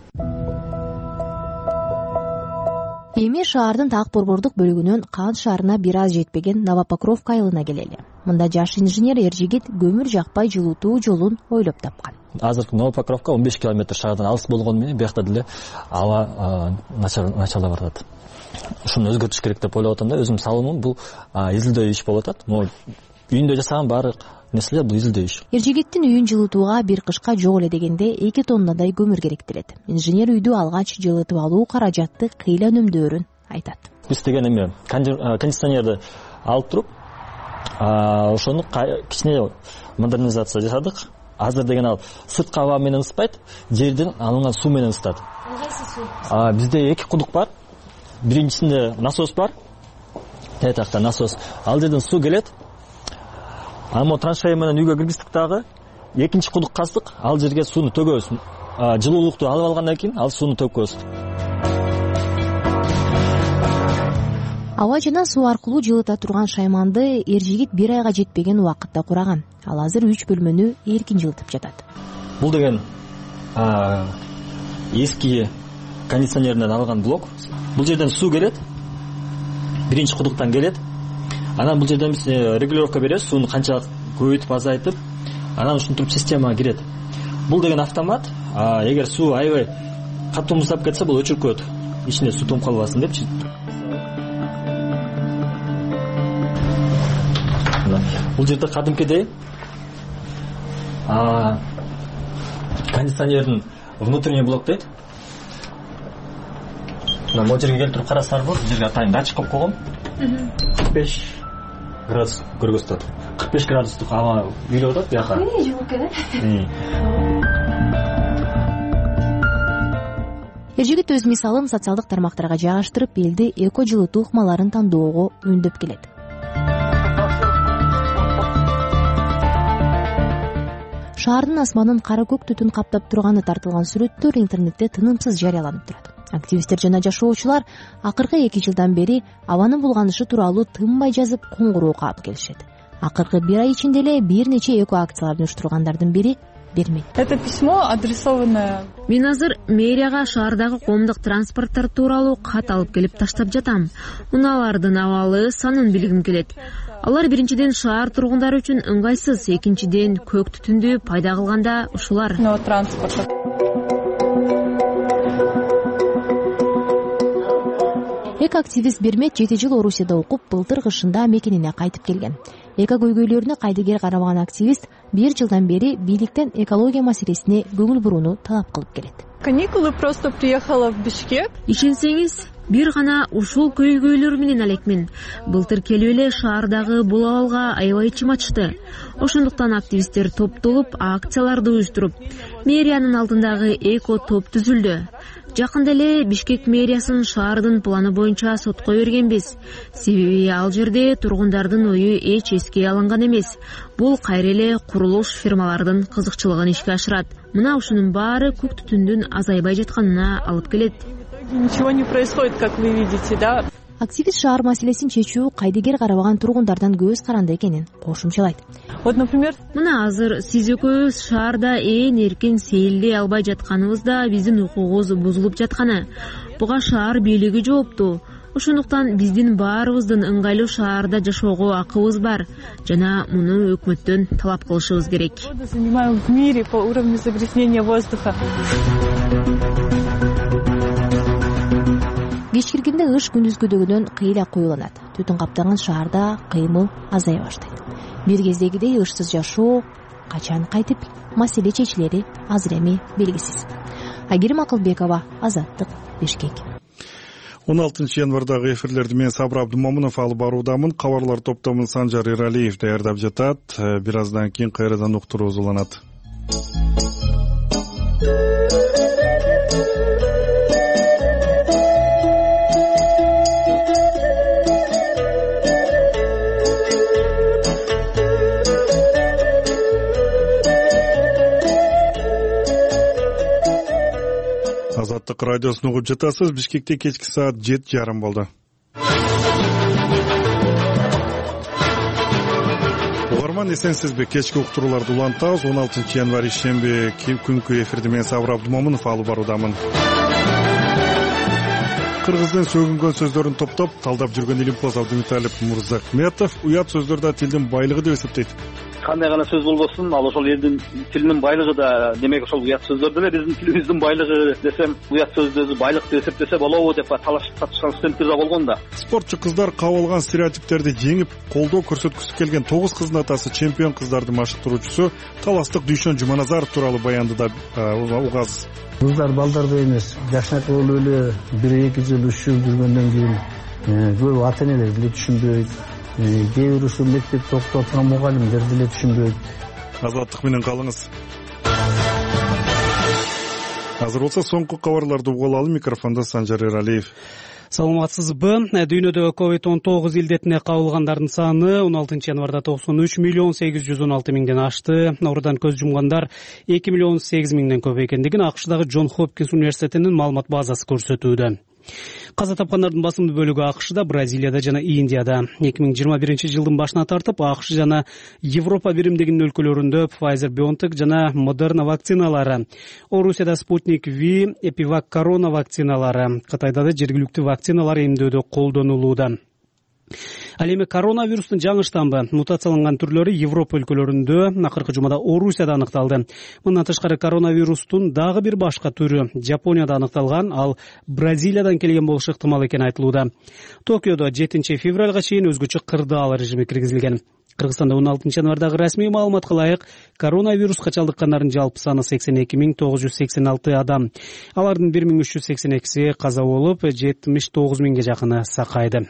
Эми шаардын так борбордук бөлүгүнөн Кан шаарына бир аз жетпеген Новопокровка айылына келели. Мында жаш инженер Эржигит көмүр жакпай жылытуу жолун ойлоп тапкан. Азыркы Новопокровка он беш километр шаардан алыс болгону менен биякта деле аба начарлап баратат. Ушуну өзгөртүш керек деп ойлоп атам да, өзүм салымым бул изилдөө иш болуп атат. Могу үйүндө жасаган баары нерселер бул изилдөө иш. Эржигиттин үйүн жылытууга бир кышка жок эле дегенде эки тоннадай көмүр керектелет. Инженер үйдү алгач жылытып алуу каражатты кыйла үнөмдөөрүн айтат. Биз деген эме кондиционерди алып туруп, ошону кичине модернизация жасадык. Азыр деген ал сырткы аба менен ысытпайт, жерден алынган суу менен ысытат. Кайсы суу? Бизде эки кудук бар. Биринчисинде насос бар. Тетакта насос. Ал жерден суу келет. Ама траншея менен үйгө киргиздик дагы. Экинчи кудук каздык. Ал жерге сууну төгөбүз. Жылуулукту алып алгандан кийин ал сууну төкөбүз. Аба жана суу аркылуу жылыта турган шайманды Эржигит бир айга жетпеген убакытта кураган. Ал азыр үч бөлмөнү эркин жылытып жатат. Бул деген эски кондиционерден алган блок. Бул жерден суу келет. Биринчи кудуктан келет. Анан бул жерден биз регулировка беребиз, сууну канчалык көбөйтүп азайтып, анан ушинтип системага кирет. Бул деген автомат. Эгер суу аябай катуу муздап кетсе, бул өчүрүп коет. Ичине суу томуп калбасын депчи. Бул жерде кадимкидей кондиционердин внутренний блок дейт. Мына могу жерге келип туруп карасаңар болот. Бул жерге атайын датчик коюп койгом. кырк беш градус көргөзөт. кырк беш градустук аба үйлөп атат бияка. Эмне жок экен? Эржигит өз мисалын социалдык тармактарга жайгаштырып, элди эко жылытуу ыкмаларын тандоого үндөп келет. Шаардын асманын кара көк түтүн каптап турганы тартылган сүрөттөр интернетте тынымсыз жарыяланып турат. Активисттер жана жашоочулар акыркы эки жылдан бери абанын булганышы тууралуу тынбай жазып, коңгуроо каап келишет. Акыркы бир ай ичинде эле бир нече эко акцияларды уюштургандардын бири бермейт. Это письмо адресованное. Мен азыр мэрияга шаардагы коомдук транспорттор тууралуу кат алып келип таштап жатам. Унаалардын абалы санын билгим келет. Алар биринчиден шаар тургундары үчүн ыңгайсыз, экинчиден көк түтүндү пайда кылганда ушулар. Эко активист Бермет жети жыл Орусияда окуп, былтыр кышында мекенине кайтып келген. Эко көйгөйлөрүнө кайдыгер карабаган активист бир жылдан бери бийликтен экология маселесине көңүл бурууну талап кылып келет. Каникулы просто приехала в Бишкек. Ишенсеңиз, бир гана ушул көйгөйлөр менен элекмин. Былтыр келип эле шаардагы бул абалга аябай ичим ачты. Ошондуктан активисттер топтолуп, акцияларды уюштуруп, мэриянын алдындагы эко топ түзүлдү. Жакында эле Бишкек мэриясын шаардын планы боюнча сотко бергенбиз. Себеби ал жерде тургундардын ою эч эске алынган эмес. Бул кайра эле курулуш фирмалардын кызыкчылыгын ишке ашырат. Мына ушунун баары көк түтүндүн азайбай жатканына алып келет. Ничего не происходит, как вы видите, да? Активист шаар маселесин чечүү кайдыгер карабаган тургундардан көз каранды экенин кошумчалайт. Вот, например, мына азыр сиз экөөбүз шаарда ээн эркин сейилдей албай жатканыбызда биздин укугубуз бузулуп жатканы. Буга шаар бийлиги жооптуу. Ошондуктан биздин баарыбыздын ыңгайлуу шаарда жашоого акыбыз бар жана муну өкмөттөн талап кылышыбыз керек. Занимаем в мире по уровню загрязнения воздуха. кечкиргенде ыш күндүзгүдөгүнөн кыйла коюланат. Түтүн каптаган шаарда кыймыл азая баштайт. Бир кездегидей ышсыз жашоо качан кайтып маселе чечилери азыр эми белгисиз. Айгерим Акылбекова, Азаттык, Бишкек. он алтынчы январдагы эфирлерди мен Сабыр Абдымомунов алып баруудамын. Кабарлар топтомун Санжар Эралиев даярдап жатат. Бир аздан кийин кайрадан уктуруу уланат. Азаттык радиосун угуп жатасыз. Бишкекте кечки саат жети жарым болду. Угарман, эсенсизби? Кечки уктурууларды улантабыз. он алтынчы январь ишемби күнкү эфирди мен Сабыр Абдымомунов алып баруудамын. Кыргыздын сөгүнгөн сөздөрүн топтоп талдап жүргөн Илимпоз Абдымиталип Мурзахметов уят сөздөр да тилдин байлыгы деп эсептейт. Кандай гана сөз болбосун, ал ошол элдин тилинин байлыгы да, демек ошол уят сөздөр деле биздин тилибиздин байлыгы десем, уят сөздөрдү байлык деп эсептесе болобу деп талашып тартышкан студенттер да болгон да. Спортчу кыздар кабыл алган стереотиптерди жеңип, колдоо көрсөткүсү келген тогуз кыздын атасы чемпион кыздардын машыктыруучусу Таластык Дүйшөн Жуманазаров тууралуу баянды да угасыз. Кыздар балдарды эмес, жашnak болуп эле бир эки жыл үч жыл жүргөндөн кийин көп ата энелер деле түшүнбөйт. Кээ бир ушул мектепти окутуп аткан мугалимдер деле түшүнбөйт. Азаттык менен калыңыз. Азыр болсо соңку кабарларды угуп алалы. Микрофондо Санжар Эралиев. Саламатсызбы? Дүйнөдө ковид он тогуз илдетине кабылгандардын саны он алтынчы январда токсон үч миллион сегиз жүз он алты миңден ашты. Оорудан көз жумгандар эки миллион сегиз миңден көп экендигин АКШдагы Джон Хопкинс университетинин маалымат базасы көрсөтүүдө. Каза тапкандардын басымдуу бөлүгү АКШда, Бразилияда жана Индияда. эки миң жыйырма биринчи жылдын башына тартып АКШ жана Европа биримдигинин өлкөлөрүндө Pfizer-BioNTech жана Moderna вакциналары, Орусияда Sputnik V, Epivac Corona вакциналары, Кытайда да жергиликтүү вакциналар эмдөөдө колдонулууда. Ал эми коронавирустун жаңы штаммы мутацияланган түрлөрү Европа өлкөлөрүндө акыркы жумада Орусияда аныкталды. Мындан тышкары коронавирустун дагы бир башка түрү Жапонияда аныкталган, ал Бразилиядан келген болушу ыктымал экени айтылууда. Токиодо жетинчи февралга чейин өзгөчө кырдаал режими киргизилген. Кыргызстанда он алтынчы январдагы расмий маалыматка ылайык коронавируска чалдыккандардын жалпы саны сексен эки миң тогуз жүз сексен алты адам. Алардын бир миң үч жүз сексен экиси каза болуп, жетимиш тогуз миңге жакыны сакайды.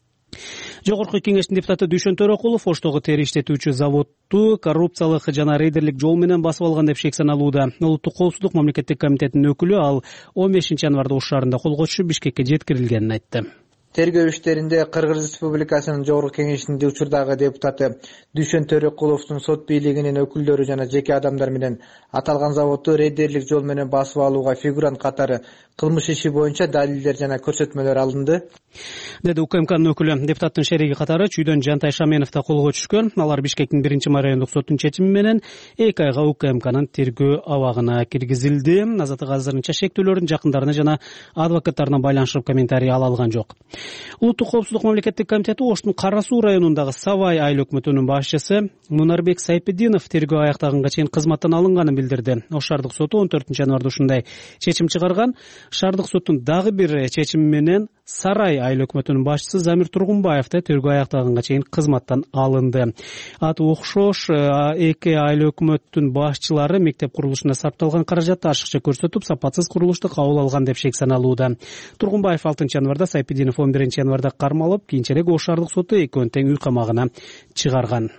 Жогорку кеңештин депутаты Дүйшөн Төрөкулов Оштогу тери иштетүүчү заводду коррупциялык жана рейдерлик жол менен басып алган деп шек саналууда. Улуттук коопсуздук мамлекеттик комитетинин өкүлү ал он бешинчи январда Ош шаарында колго түшүп Бишкекке жеткирилгенин айтты. Тергөө иштеринде Кыргыз Республикасынын Жогорку кеңешинин учурдагы депутаты Дүйшөн Төрөкуловдун сот бийлигинин өкүлдөрү жана жеке адамдар менен аталган заводду рейдерлик жол менен басып алууга фигурант катары кылмыш иши боюнча далилдер жана көрсөтмөлөр алынды, деди УКМКнын өкүлү. Депутаттын шериги катары Чүйдөн Жантай Шаменов да колго түшкөн. Алар Бишкектин биринчи райондук сотунун чечими менен эки айга УКМКнын тергөө абагына киргизилди. Азаттык азырынча шектүүлөрдүн жакындарына жана адвокаттарына байланышып комментарий ала алган жок. Улуттук коопсуздук мамлекеттик комитети Оштун Кара Суу районундагы Савай айыл өкмөтүнүн башчысы Мунарбек Сайпидинов тергөө аяктаганга чейин кызматтан алынганын билдирди. Ош шаардык соту он төртүнчү январда ушундай чечим чыгарган. Шаардык соттун дагы бир чечими менен Сарай айыл өкмөтүнүн башчысы Замир Тургунбаев да тергөө аяктаганга чейин кызматтан алынды. Аты окшош эки айыл өкмөттүн башчылары мектеп курулушуна сарпталган каражатты ашыкча көрсөтүп, сапатсыз курулушту кабыл алган деп шек саналууда. Тургунбаев алтынчы январда, Сайпидинов он биринчи январда кармалып, кийинчерээк Ош шаардык соту экөөнүн тең үй камагына чыгарган.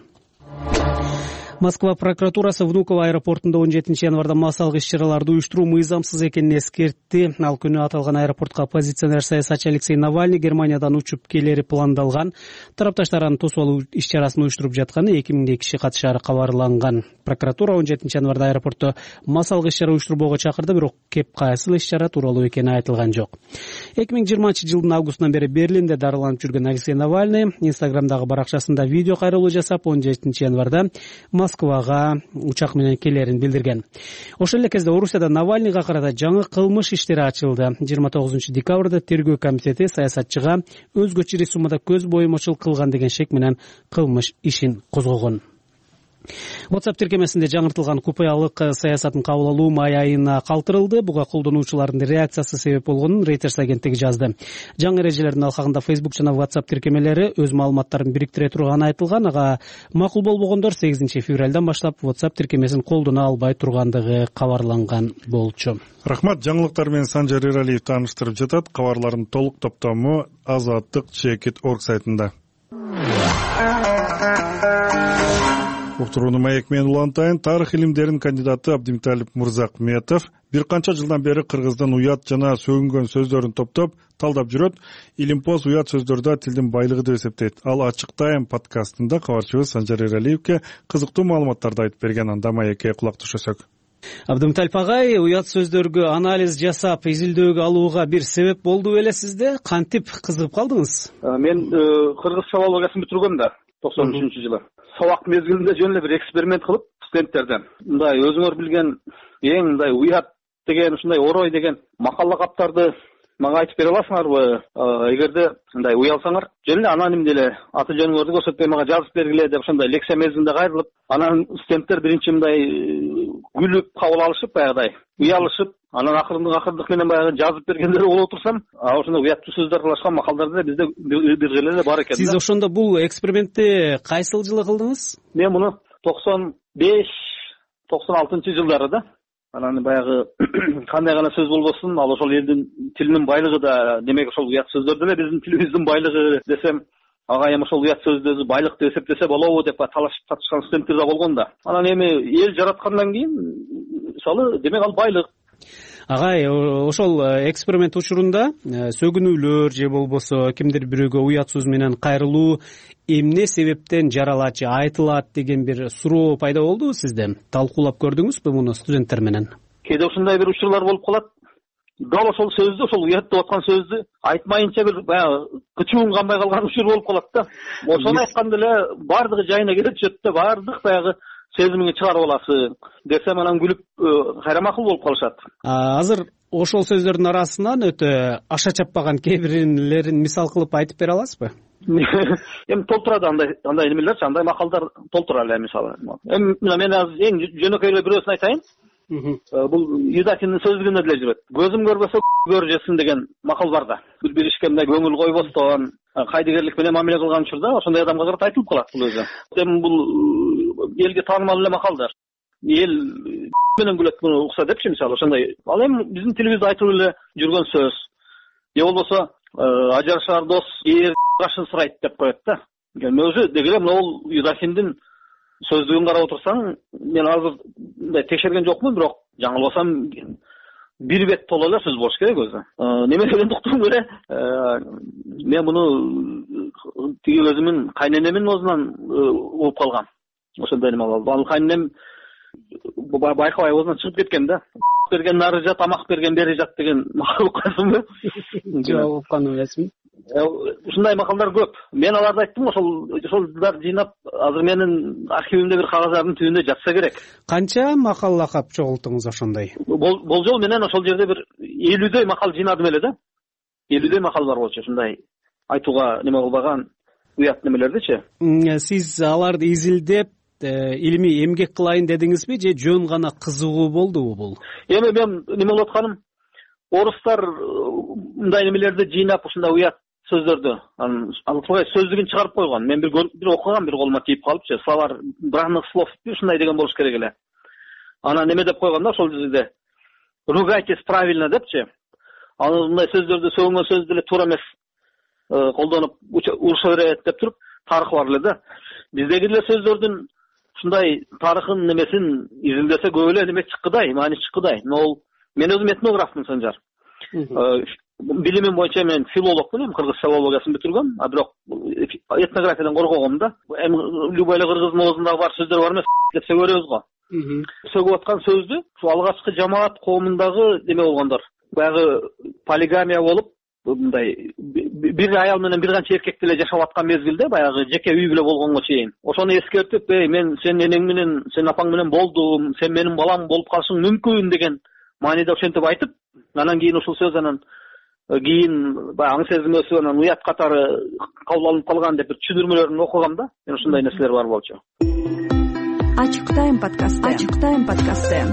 Москва прокуратурасы Внуково аэропортунда он жетинчи январда массалык иш-чараларды уюштуруу мыйзамсыз экенин эскертти. Ал күнү аталган аэропортко оппозиционер саясатчы Алексей Навальный Германиядан учуп келери пландалган. Тарапташтар анын тосуп алуу иш-чарасын уюштуруп жатканы, эки миңдей киши катышаары кабарланган. Прокуратура он жетинчи январда аэропортто массалык иш-чара уюштурбоого чакырды, бирок кеп кайсыл иш-чара тууралуу экени айтылган жок. эки миң жыйырманчы жылдын августунан бери Берлинде дарыланып жүргөн Алексей Навальный Инстаграмдагы баракчасында видео кайрылуу жасап, он жетинчи январда Москвага учак менен келерин билдирген. Ошол эле кезде Орусияда Навальныйга карата жаңы кылмыш иштери ачылды. жыйырма тогузунчу декабрда тергөө комитети саясатчыга өзгөчө суммада көз боюмачыл кылган деген шек менен кылмыш ишин козгогон. WhatsApp тиркемесинде жаңыртылган купуялык саясатын кабыл алуу май айына калтырылды. Буга колдонуучулардын реакциясы себеп болгонун Reuters агенттиги жазды. Жаңы эрежелердин алкагында Facebook жана WhatsApp тиркемелери өз маалыматтарын бириктире турганы айтылган. Ага макул болбогондор сегизинчи февралдан баштап WhatsApp тиркемесин колдоно албай тургандыгы кабарланган болчу. Рахмат, жаңылыктар менен Санжар Эралиев тааныштырып жатат. Кабарлардын толук топтому Азаттык чекит точка орг сайтында. Уктурууну маек менен улантайын. Тарых илимдеринин кандидаты Абдимталип Мырзакметов бир канча жылдан бери кыргыздын уят жана сөгүнгөн сөздөрүн топтоп, талдап жүрөт. Илимпоз уят сөздөрдө тилдин байлыгы деп эсептейт. Ал ачык тайм подкастында кабарчыбыз Санжар Эралиевке кызыктуу маалыматтарды айтып берген. Анда маекке кулак түшөсөк. Абдымталип агай, уят сөздөргө анализ жасап, изилдөөгө алууга бир себеп болду беле сизде? Кантип кызыгып калдыңыз? Мен кыргыз филологиясын бүтүргөм да токсон үчүнчү жылы. Сабак мезгилинде жөн эле бир эксперимент кылып, студенттерден мындай өзүңөр билген эң мындай уят деген, ушундай орой деген макала каптарды мага айтып бере аласыңарбы? Эгерде мындай уялсаңар, жөн эле аноним деле аты жөнүңөрдү көрсөтпөй мага жазып бергиле деп ошондой лекция мезгилинде кайрылып, анан студенттер биринчи мындай күлүп кабыл алышып, баягыдай уялышып, анан акырындык акырындык менен баягы жазып бергендер болуп турсам, ошондой уяттуу сөздөр аралашкан макалдар бизде бир кыйла эле бар экен. Сиз ошондо бул экспериментти кайсыл жылы кылдыңыз? Мен муну токсон беш токсон алтынчы жылдары да. Анан баягы кандай гана сөз болбосун, ал ошол элдин тилинин байлыгы да, демек ошол уят сөздөр деле биздин тилибиздин байлыгы десем, ага эми ошол уят сөздөрдү байлык деп эсептесе болобу деп талашып тартышкан студенттер да болгон да. Анан эми эл жараткандан кийин мисалы демек ал байлык. Агай, ошол эксперимент учурунда сөгүнүүлөр же болбосо кимдир бирөөгө уят сөз менен кайрылуу эмне себептен жаралат же айтылат деген бир суроо пайда болдубу сизде? Талкуулап көрдүңүзбү муну студенттер менен? Кээде ушундай бир учурлар болуп калат. Дал ошол сөздү, ошол уят деп аткан сөздү айтмайынча бир баягы кычуун канбай калган учур болуп калат да. Ошону айтканда эле баардыгы жайына келип түшөт да, баардык баягы сезимиңи чыгарып аласы десем, анан күлүп кайра макул болуп калышат. Азыр ошол сөздөрдүн арасынан өтө аша чаппаган кээ бирлерин мисал кылып айтып бере аласызбы? Эми толтурат андай андай немелерчи, андай макалдар толтура эле мисалы. Эми мен азыр эң жөнөкөй эле бирөөсүн айтайын. Бул Юдакиндин сөздүгүндө деле жүрөт. Көзүм көрбөсө көржесин деген макал бар да. Бир ишке мындай көңүл койбостон, кайдыгерлик менен мамиле кылган учурда ошондой адамга карата айтылып калат бул өзү. Эми бул элге таанымал эле макалдар. Эл менен күлөт муну укса депчи мисалы ошондой. Ал эми биздин тилибизде айтылып эле жүргөн сөз. Же болбосо ажарышар дос эр кашын сурайт деп коет да. Эми өзү деги эле могул Юдакиндин сөздүгүн карап отурсаң, мен азыр мындай текшерген жокмун, бирок жаңылбасам бир бет толо эле сөз болуш керек өзү. Неме дегендиктен эле мен муну тиги өзүмүн кайненемдин оозунан угуп калгам. Ошондой неме болду. Ал кайненем байкабай оозунан чыгып кеткен да. Берген нары жат, тамак берген бери жат деген макал уккансыңбы? Жок, уккан эмесмин. Ушундай макалдар көп. Мен аларды айттым, ошол ошолдарды жыйнап, азыр менин архивимде бир кагаздардын түбүндө жатса керек. Канча макал лакап чогулттуңуз ошондой? Болжол менен ошол жерде бир элүүдөй макал жыйнадым эле да. элүүдөй макал бар болчу, ушундай айтууга неме кылбаган уят немелердичи. Сиз аларды изилдеп, илимий эмгек кылайын дедиңизби же жөн гана кызыгуу болдубу бул? Эми мен неме болуп атканым, орустар мындай немелерди жыйнап ушундай уят сөздөрдү, анан алкыбай сөздүгүн чыгарып койгон. Мен бир бир окугам, бир колума тийип калыпчы. Словарь бранных слов ушундай деген болуш керек эле. Анан неме деп койгон да ошол жерде. Ругайтесь правильно депчи. Анан мындай сөздөрдү сөгүнгөн сөздү эле туура эмес колдонуп уруша берет деп туруп тарыхы бар эле да. Биздеги эле сөздөрдүн ушундай тарыхын немесин изилдесе көп эле неме чыккыдай, маани чыккыдай. Но мен өзүм этнографмын, Санжар. Билимим боюнча мен филологмун, эми кыргыз филологиясын бүтүргөм, а бирок этнографиядан коргогом да. Эми любой эле кыргыздын оозунда бар сөздөр бар эмес депсе көрөбүз го. Сөгүп аткан сөздү ушу алгачкы жамаат коомундагы неме болгондор. Баягы полигамия болуп, мындай бир аял менен бир канча эркек деле жашап аткан мезгилде, баягы жеке үй бүлө болгонго чейин. Ошону эскертип, "Эй, мен сенин энең менен, сенин апаң менен болдум, сен менин балам болуп калышың мүмкүн" деген мааниде ошентип айтып, анан кийин ушул сөз анан кийин баягы аң сезим өсүп, анан уят катары кабыл алынып калган деп бир түшүндүрмөлөрүн окугам да. Мен ушундай нерселер бар болчу. ачык тайм подкасты ачык тайм подкасты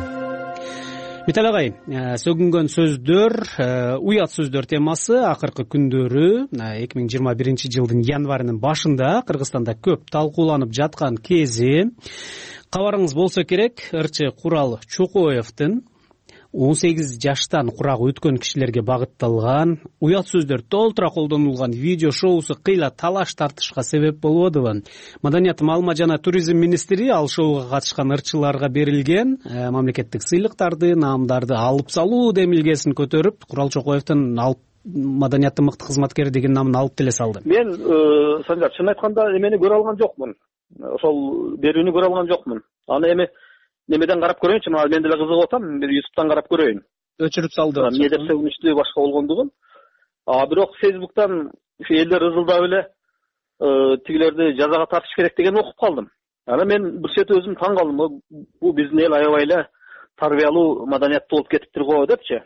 Митал агай, сөгүнгөн сөздөр, уят сөздөр темасы акыркы күндөрү эки миң жыйырма биринчи жылдын январынын башында Кыргызстанда көп талкууланып жаткан кези. Кабарыңыз болсо керек, ырчы Курал Чокоевдин он сегиз жаштан курагы өткөн кишилерге багытталган уят сөздөр толтура колдонулган видео шоусу кыйла талаш тартышка себеп болбодубу? Маданият, маалымат жана туризм министри ал шоуга катышкан ырчыларга берилген мамлекеттик сыйлыктарды, наамдарды алып салуу демилгесин көтөрүп, Курал Чокоевдин алып маданияттын мыкты кызматкери деген намын алып деле салды. Мен Санжар, чын айтканда эмени көрө алган жокмун. Ошол берүүнү көрө алган жокмун. Аны эми немеден карап көрөйүнчү, мына мен деле кызыгып атам, бир ютубтан карап көрөйүн. Өчүрүп салды. Эмне деп сөгүнүчтүү башка болгондугун. А бирок Фейсбуктан элдер ызылдап эле тигилерди жазага тартыш керек деген окуп калдым. Ана мен бир чети өзүм таң калдым. Бул биздин эл аябай эле тарбиялуу, маданияттуу болуп кетиптир го депчи.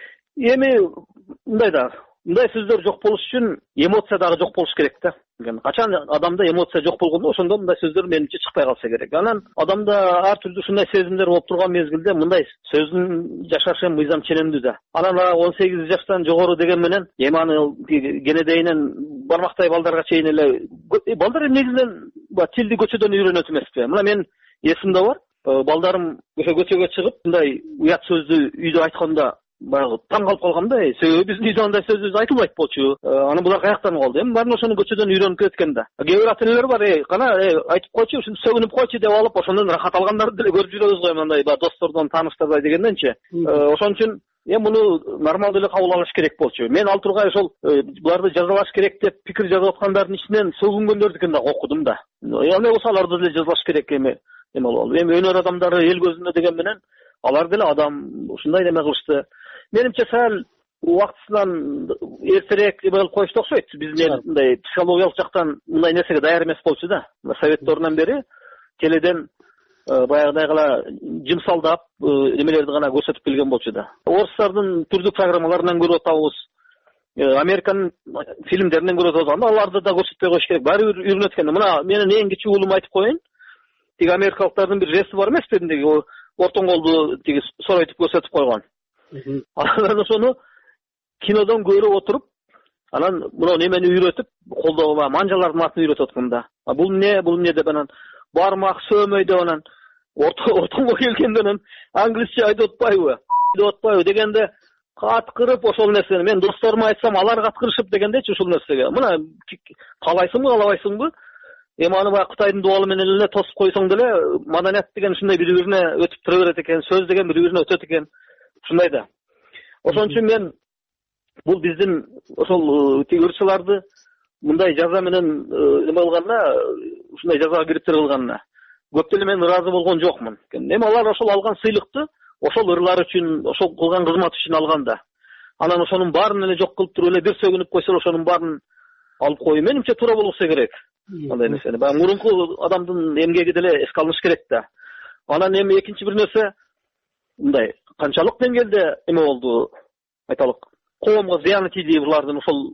Эми мындай да, мындай сөздөр жок болуш үчүн эмоция дагы жок болуш керек да. Качан адамда эмоция жок болгондо, ошондо мындай сөздөр менимче чыкпай калса керек. Анан адамда ар түрдүү ушундай сезимдер болуп турган мезгилде мындай сөздүн жашашы мыйзам ченемдүү да. Анан он сегиз жаштан жогору деген менен эми аны кенедейинен бармактай балдарга чейин эле балдар эми негизинен тилди көчөдөн үйрөнөт эмеспи? Мына мен эсимде бар. Балдарым ошо көчөгө чыгып мындай уят сөздү үйдө айтканда баягы таң калып калгам да. Себеби биздин үйдө андай сөз айтылбайт болчу. Аны булар каяктан калды? Эми баарын ошону көчөдөн үйрөнүп кеткен да. Кээ бир ата-энелер бар, эй, кана айтып койчу, ушинтип сөгүнүп койчу деп алып, ошондон рахат алгандарды деле көрүп жүрөбүз го, мындай достордон, тааныштардан дегенденчи. Ошон үчүн эми муну нормалдуу эле кабыл алыш керек болчу. Мен ал тургай ошол буларды жазалаш керек деп пикир жазып аткандардын ичинен сөгүнгөндөрдүкүн дагы окудум да. Андай болсо аларды деле жазалаш керек эми. Эми болду. Эми өнөр адамдары эл көзүндө деген менен алар деле адам ушундай неме кылышты. Менимче сәл убактысынан эртерээк эме кылып коюшту окшойт. Биздин эл мындай психологиялык жактан мындай нерсеге даяр эмес болчу да. Совет дорунан бери теледен баягыдай гана жымсалдап немелерди гана көрсөтүп келген болчу да. Орустардын түрдүү программаларынан көрүп атабыз. Американын фильмдеринен көрүп атабыз. Аларды да көрсөтпөй коюш керек. Баары бир үйрөнөт экен. Мына менин эң кичүү уулум айтып коеюн. Тиги америкалыктардын бир жести бар эмеспи? Тиги ортоң колду тиги соройтуп көрсөтүп койгон. Анан ошону кинодон көрүп отуруп, анан мына немени үйрөтүп, колдоо манжалардын атын үйрөтүп аткан да. Бул эмне, бул эмне деп анан бармак, сөөмөй деп анан ортоңго келгенде анан англисче айтып атпайбы, деп атпайбы дегенде каткырып ошол нерсени мен досторума айтсам, алар каткырышып дегендечи ушул нерсеге. Мына каалайсыңбы, каалабайсыңбы? Эми аны баягы Кытайдын дуалы менен эле тосуп койсоң деле маданият деген ушундай бири-бирине өтүп тура берет экен, сөз деген бири-бирине өтөт экен. Ушундай да. Ошон үчүн мен бул биздин ошол ырчыларды мындай жаза менен эме кылганына, ушундай жазага кириптир кылганына көп деле мен ыраазы болгон жокмун. Эми алар ошол алган сыйлыкты ошол ырлар үчүн, ошол кылган кызмат үчүн алган да. Анан ошонун баарын эле жок кылып туруп эле бир сөгүнүп койсо ошонун баарын алып коюу менимче туура болбосо керек. Андай нерсени баягы мурунку адамдын эмгеги деле эске алыныш керек да. Анан эми экинчи бир нерсе мындай канчалык деңгээлде эме болду, айталык, коомго зыяны тийди булардын ошол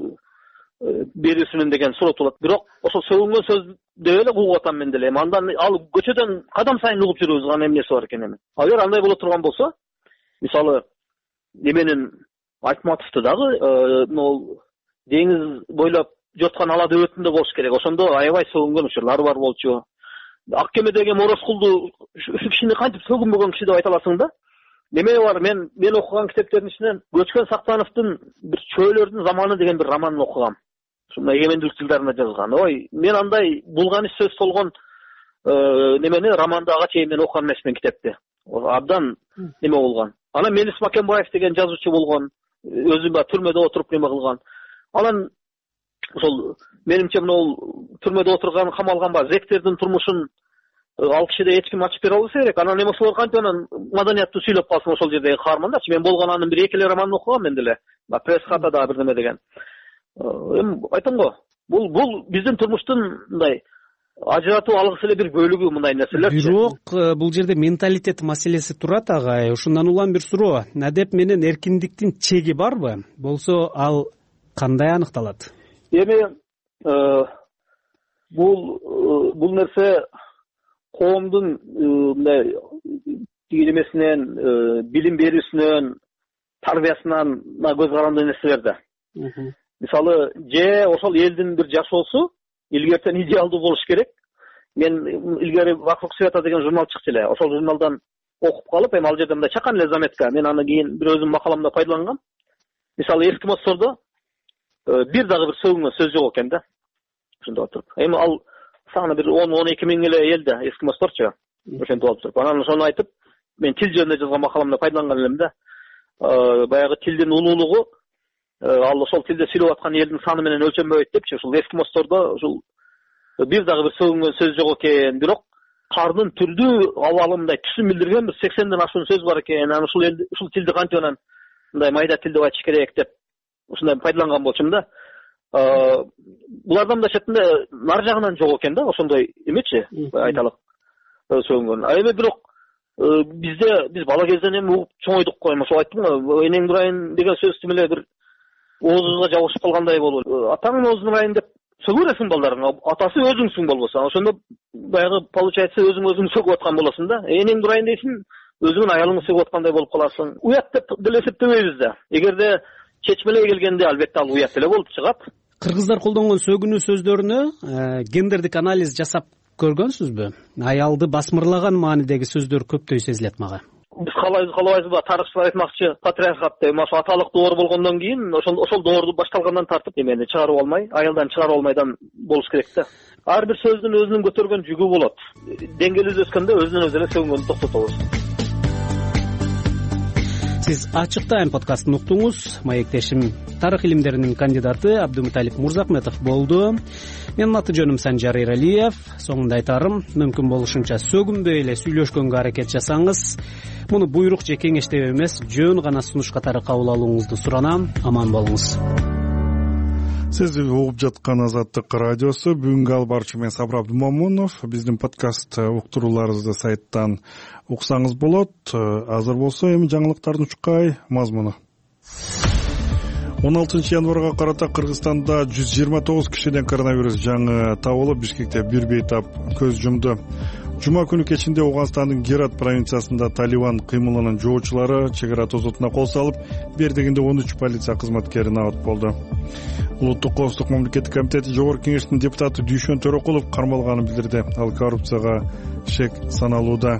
берүүсүнүн деген суроо болот. Бирок ошол сөгүнгөн сөздү эле угуп атам мен деле. Андан ал көчөдөн кадам сайын угуп жүрөбүз, аны эмнеси бар экен эми. Агер андай боло турган болсо, мисалы неменин Айтматовду дагы могу деңиз бойлоп жоткан ала дөбөтүндө болуш керек. Ошондо аябай сөгүнгөн учурлар бар болчу. Ак кемедеги Морозкулду ушу кишини кантип сөгүнбөгөн киши деп айта аласың да? Неме бар, мен мен окуган китептердин ичинен Көчкөн Сактановдун бир Чөөлөрдүн заманы деген бир романын окугам. Ушундай эгемендүүлүк жылдарында жазган. Ой, мен андай булган сөз болгон немени романды ага чейин мен окуган эмесмин китепти. Абдан неме болгон. Анан Мелис Макенбаев деген жазуучу болгон, өзү ба түрмөдө отуруп неме кылган. Анан ошол менимче могул түрмөдө отурган, камалган ба зектердин турмушун ал кишиде эч ким ачып бере албаса керек. Анан эме ошолор кантип анан маданиятты сүйлөп калсын ошол жердеги каармандарчы. Мен болгон анын бир эки эле романын окугам мен деле. Пресс хата да бир неме деген. Эми айтам го, бул бул биздин турмуштун мындай ажыратуу алгыс эле бир бөлүгү мындай нерселер. Бирок бул жерде менталитет маселеси турат агай. Ушундан улам бир суроо. Надеп менен эркиндиктин чеги барбы? Болсо ал кандай аныкталат? Эми бул бул нерсе коомдун мындай эмесинен билим берүүсүнөн тарбиясынан көз каранды нерселер да. Мисалы же ошол элдин бир жашоосу илгертен идеалдуу болуш керек. Мен илгери «Вокруг света» деген журнал чыкчу эле. Ошол журналдан окуп калып, эми ал жерде мындай чакан эле заметка, мен аны кийин бир өзүм макаламда пайдалангам. Мисалы эскимосттордо бир дагы бир сөгүнгөн сөз жок экен да. Ошондой болуп туруп. Эми ал саны бир он он эки миң эле эл да эскимостторчу. Ошентип болуп туруп. Анан ошону айтып, мен тил жөнүндө жазган макаламда пайдаланган элем да. Баягы тилдин улуулугу ал ошол тилде сүйлөп аткан элдин саны менен өлчөнбөйт депчи. Ушул эскимосттордо ушул бир дагы бир сөгүнгөн сөз жок экен, бирок кардын түрдүү абалы мындай түсүн билдирген бир сексенден ашуун сөз бар экен. Анан ушул эл ушул тилди кантип анан мындай майда тилде айтыш керек деп ушундай пайдаланган болчумун да. Булардан мындайча айтканда нар жагынан жок экен да, ошондой эмечи айталык сөгүнгөн. А эми бирок бизде биз бала кезден эми угуп чоңойдук го. Эми ошо айттым го, энең нурайын деген сөз тим эле бир оозубузга жабышып калгандай болуп, атаңдын оозун нурайын деп сөгө бересиң балдарыңа, атасы өзүңсүң болбосо. Ошондо баягы получается өзүң өзүң сөгүп аткан болосуң да. Энең нурайын дейсиң, өзүңүн аялыңды сөгүп аткандай болуп каласың. Уят деп деле эсептебейбиз да. Эгерде чечмелей келгенде албетте ал уят эле болуп чыгат. Кыргыздар колдонгон сөгүнүү сөздөрүнө гендердик анализ жасап көргөнсүзбү? Аялды басмырлаган маанидеги сөздөр көптөй сезилет мага. Биз калайбыз калабайбызбы, тарыхчылар айтмакчы, патриархат деп, ошо аталык доор болгондон кийин, ошол ошол доорду башталгандан тартып эмени чыгарып алмай, аялдан чыгарып алмайдан болуш керек да. Ар бир сөздүн өзүнүн көтөргөн жүгү болот. Деңгээлиз өскөндө өзүнөн өзү эле сөгүнгөндү токтотобуз. Сиз Ачык Тайм подкастын уктуңуз. Маектешим тарых илимдеринин кандидаты Абдумуталип Мурзахметов болду. Менин аты жөнүм Санжар Эралиев. Соңунда айтарым, мүмкүн болушунча сөгүнбөй эле сүйлөшкөнгө аракет жасаңыз. Муну буйрук же кеңештеп эмес, жөн гана сунуш катары кабыл алууңузду суранам. Аман болуңуз. Сиз угуп жаткан Азаттык радиосу. Бүгүнкү албарчы мен Сабыр Абдумамунов. Биздин подкаст уктурууларыбызды сайттан уксаңыз болот. Азыр болсо эми жаңылыктардын чукай мазмуну. он алтынчы январга карата Кыргызстанда жүз жыйырма тогуз кишиден коронавирус жаңы табылып, Бишкекте бир бейтап көз жумду. Жума күнү кечинде Ауганстандын Герат провинциясында Талибан кыймылынын жоочулары чек ара тозотуна кол салып, бир дегенде он үч полиция кызматкери набат болду. Улуттук коопсуздук мамлекеттик комитети Жогорку кеңештин депутаты Дүйшөн Төрөкулов кармалганын билдирди. Ал коррупцияга шек саналууда.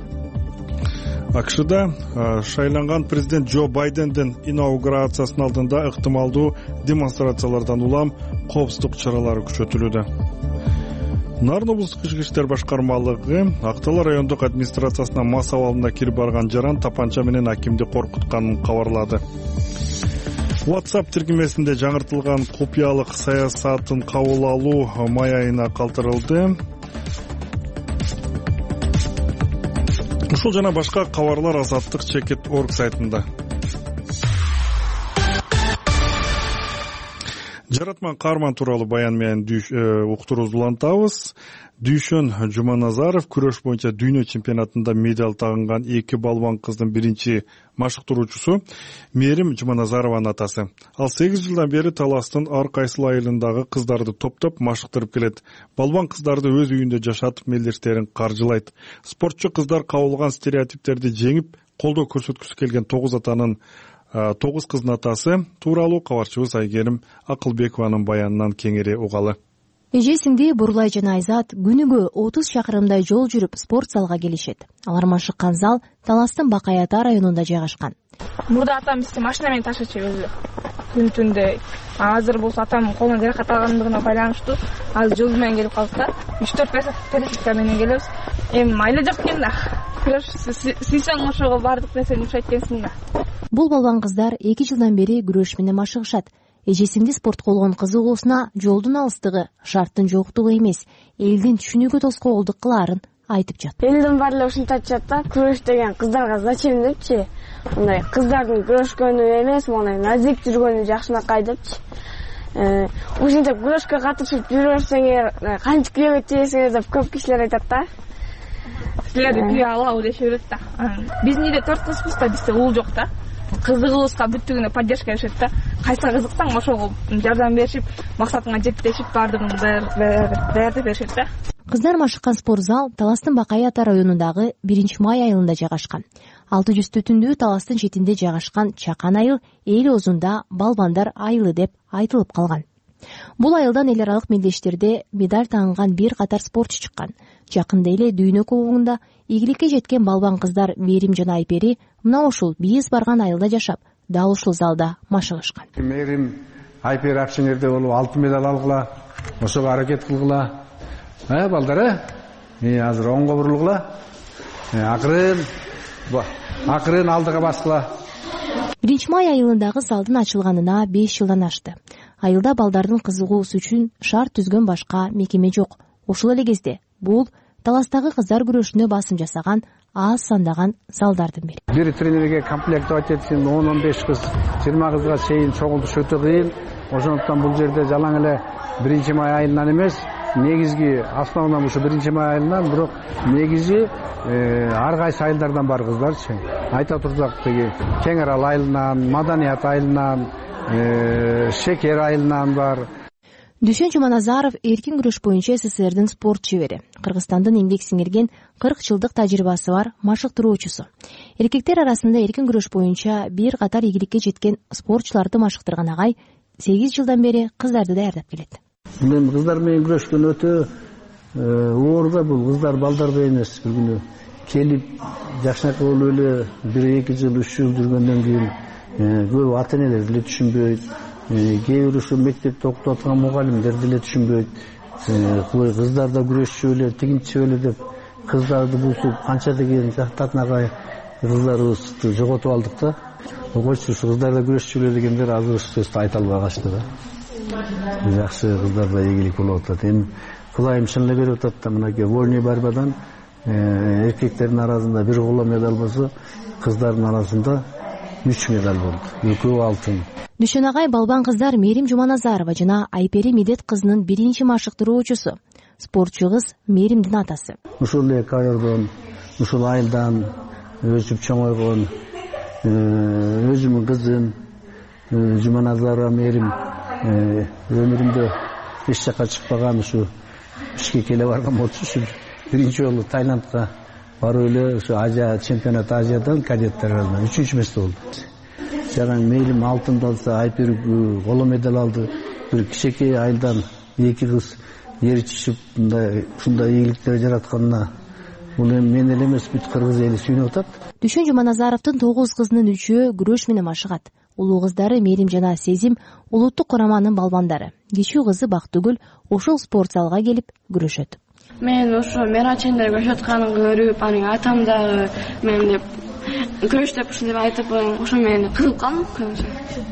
АКШда шайланган президент Джо Байдендин инаугурациясынын алдында ыктымалдуу демонстрациялардан улам коопсуздук чаралары күчөтүлүүдө. Нарын облустук ички иштер башкармалыгы Актала райондук администрациясына мас абалында кирип барган жаран тапанча менен акимди коркутканын кабарлады. WhatsApp тиркемесинде жаңыртылган купуялык саясатын кабыл алуу май айына калтырылды. Ушул жана башка кабарлар Азаттык чекит точка орг сайтында. Жаратман Карман тууралуу баян менен уктуруубузду улантабыз. Дүйшөн Жуманазаров күрөш боюнча дүйнө чемпионатында медаль тагынган эки балбан кыздын биринчи машыктыруучусу Мерим Жуманазарованын атасы. Ал сегиз жылдан бери таластын ар кайсыл айылындагы кыздарды топтоп машыктырып келет. Балбан кыздарды өз үйүндө жашатып мелдештерин каржылайт. Спортчу кыздар кабылган стереотиптерди жеңип, колдоо көрсөткүсү келген тогуз атанын тогуз кыздын атасы тууралуу кабарчыбыз Айгерим Акылбекованын баянынан кеңири угалы. Эжесинди Бурлай жана Айзат күнүгө отуз чакырымдай жол жүрүп спорт залга келишет. Алар машыккан зал Таластын Бакай Ата районунда жайгашкан. Мурда атам бизди машина менен ташычу өзү. Күн түндө. Азыр болсо атам колунан жаракат алгандыгына байланыштуу азыр жол менен келип калдык да. үч төрт пересадка менен келебиз. Эми майла жок экен да. Сыйсаң ошого бардык нерсени жумшайт экенсиң да. Бул балбан кыздар эки жылдан бери күрөш менен машыгышат. Эжесинди спортко болгон кызыгуусуна жолдун алыстыгы, шарттын жоктугу эмес, элдин түшүнүүгө тоскоолдук кылаарын айтып жатат. Элдин баары ушинтип айтышат да, күрөш деген кыздарга зачем депчи. Мындай кыздардын күрөшкөнү эмес, мондай назик жүргөнү жакшынакай депчи. Ушинтип күрөшкө катышып жүрөрсөңөр, канча килобет жейсиңер деп көп кишилер айтат да. Силерди бир алабы дешип берет да. Биздин үйдө төрт кызбыз да, бизде уул жок да. Кызыгыбызга бүттүгүнө поддержка беришет да. Кайсы кызыксаң ошого жардам беришип, максатыңа жетишип баардыгын даярдап беришет да. Кыздар машыккан спорт зал Таластын Бакай ата районундагы биринчи май айылында жайгашкан. алты жүз түтүндүү Таластын четинде жайгашкан чакан айыл эл оозунда балбандар айылы деп айтылып калган. Бул айылдан эл аралык мелдештерде медаль таңган бир катар спортчу чыккан. Жакында эле дүйнө кубогунда ийгиликке жеткен балбан кыздар Мээрим жана Айпери мына ушул биз барган айылда жашап, дал ушул залда машыгышкан. Мээрим Айпери акционерде болуп алтын медаль алгыла, ошого аракет кылгыла. Э, балдар, э, азыр оңго бурулгула. Акырын, акырын алдыга баскыла. биринчи май айылындагы залдын ачылганына беш жылдан ашты. Айылда балдардын кызыгуусу үчүн шарт түзгөн башка мекеме жок. Ошол эле кезде бул Таластагы кыздар күрөшүнө басым жасаган аз сандаган залдардын бири. Бир тренерге комплектовать этсин он он беш кыз, жыйырма кызга чейин чогултуш өтө кыйын. Ошондуктан бул жерде жалаң эле биринчи май айылынан эмес, негизги основном ушу биринчи май айылынан, бирок негизи ар кайсы айылдардан бар кыздарчы. Айта турсак, теги Кең Арал айылынан, Маданият айылынан, Шекер айылынан бар. Дүйшөн Жуманазаров эркин күрөш боюнча СССРдин спорт чебери, Кыргызстандын эмгек сиңирген кырк жылдык тажрыйбасы бар машыктыруучусу. Эркектер арасында эркин күрөш боюнча бир катар ийгиликке жеткен спортчуларды машыктырган агай сегиз жылдан бери кыздарды даярдап келет. Мен кыздар менен күрөшкөн өтө оор да, бул кыздар балдардай эмес. Бир күнү келип жакшынакай болуп эле бир эки жыл үч жыл жүргөндөн кийин көп ата энелер деле түшүнбөйт. Кээ бир ушу мектепте окутуп аткан мугалимдер деле түшүнбөйт. Кыздар да күрөшчү эле, тигинчи эле деп кыздарды бусуп канча деген жактатнагай кыздарыбызды жоготуп алдык да. Койчу, ушу кыздар да күрөшчү эле дегендер азыр ушу сөздү айта албай калышты да. Жакшы кыздарда ийгилик болуп атат. Эми Кудайым чын эле берип атат да, мынакей вольный борьбадан эркектердин арасында бир коло медаль болсо, кыздардын арасында үч медаль болду. Экөө алтын. Дүйшөн агай балбан кыздар Мээрим Жуманазарова жана Айпери Медет кызынын биринчи машыктыруучусу. Спортчу кыз Мээримдин атасы. Ушул эки айылдан, ушул айылдан өсүп чоңойгон өзүмдүн кызым Жуманазарова Мээрим өмүрүмдө эч жака чыкпаган, ушу Бишкекке эле барган болчу. Биринчи жолу Таиландка барып эле ушу Азия чемпионат Азиядан кадеттер арасында үчүнчү месте болду. Жараң Мээрим алтын алса, Айпери коло медаль алды. Бир кичинекей айылдан эки кыз ээрчишип мындай ушундай ийгиликтер жаратканына бул эми мен эле эмес, бүт кыргыз эли сүйүнүп атат. Дүйшөн Жуманазаровдун тогуз кызынын үчөө күрөш менен машыгат. Улуу кыздары Мээрим жана Сезим улуттук кураманын балбандары. Кичүү кызы Бактыгүл ошол спорт залга келип күрөшөт. Мен ошо мерачендер күрөшүп атканын көрүп, анын атам дагы мен деп күрөш деп ушундай айтып, ошо менен кызыгып калдым көбүнчө.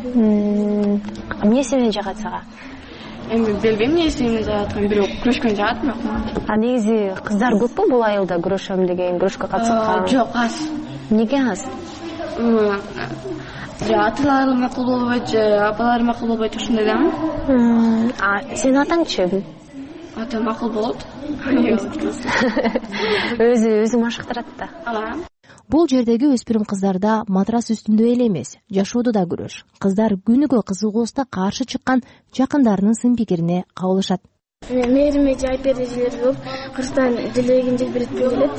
Эмне себептен жагат сага? Эми билбейм эмне себептен жагат, бирок күрөшкөн жагат. А негизи кыздар көппү бул айылда күрөшөм деген, күрөшкө катышкан? Жок, аз. Неге аз? Аталары макул болбойт, апалары макул болбойт, ушундай да. А сенин атаңчы? Атам макул болот. Өзү өзү машыктырат да. Бул жердеги өспүрүм кыздарда матрас үстүндө эле эмес, жашоодо да күрөш. Кыздар күнүгө кызыгуусуна каршы чыккан жакындарынын сын пикирине кабылышат. Мээрим эже Айпери эжелер болуп, Кыргызстан делегин желбиретким келет.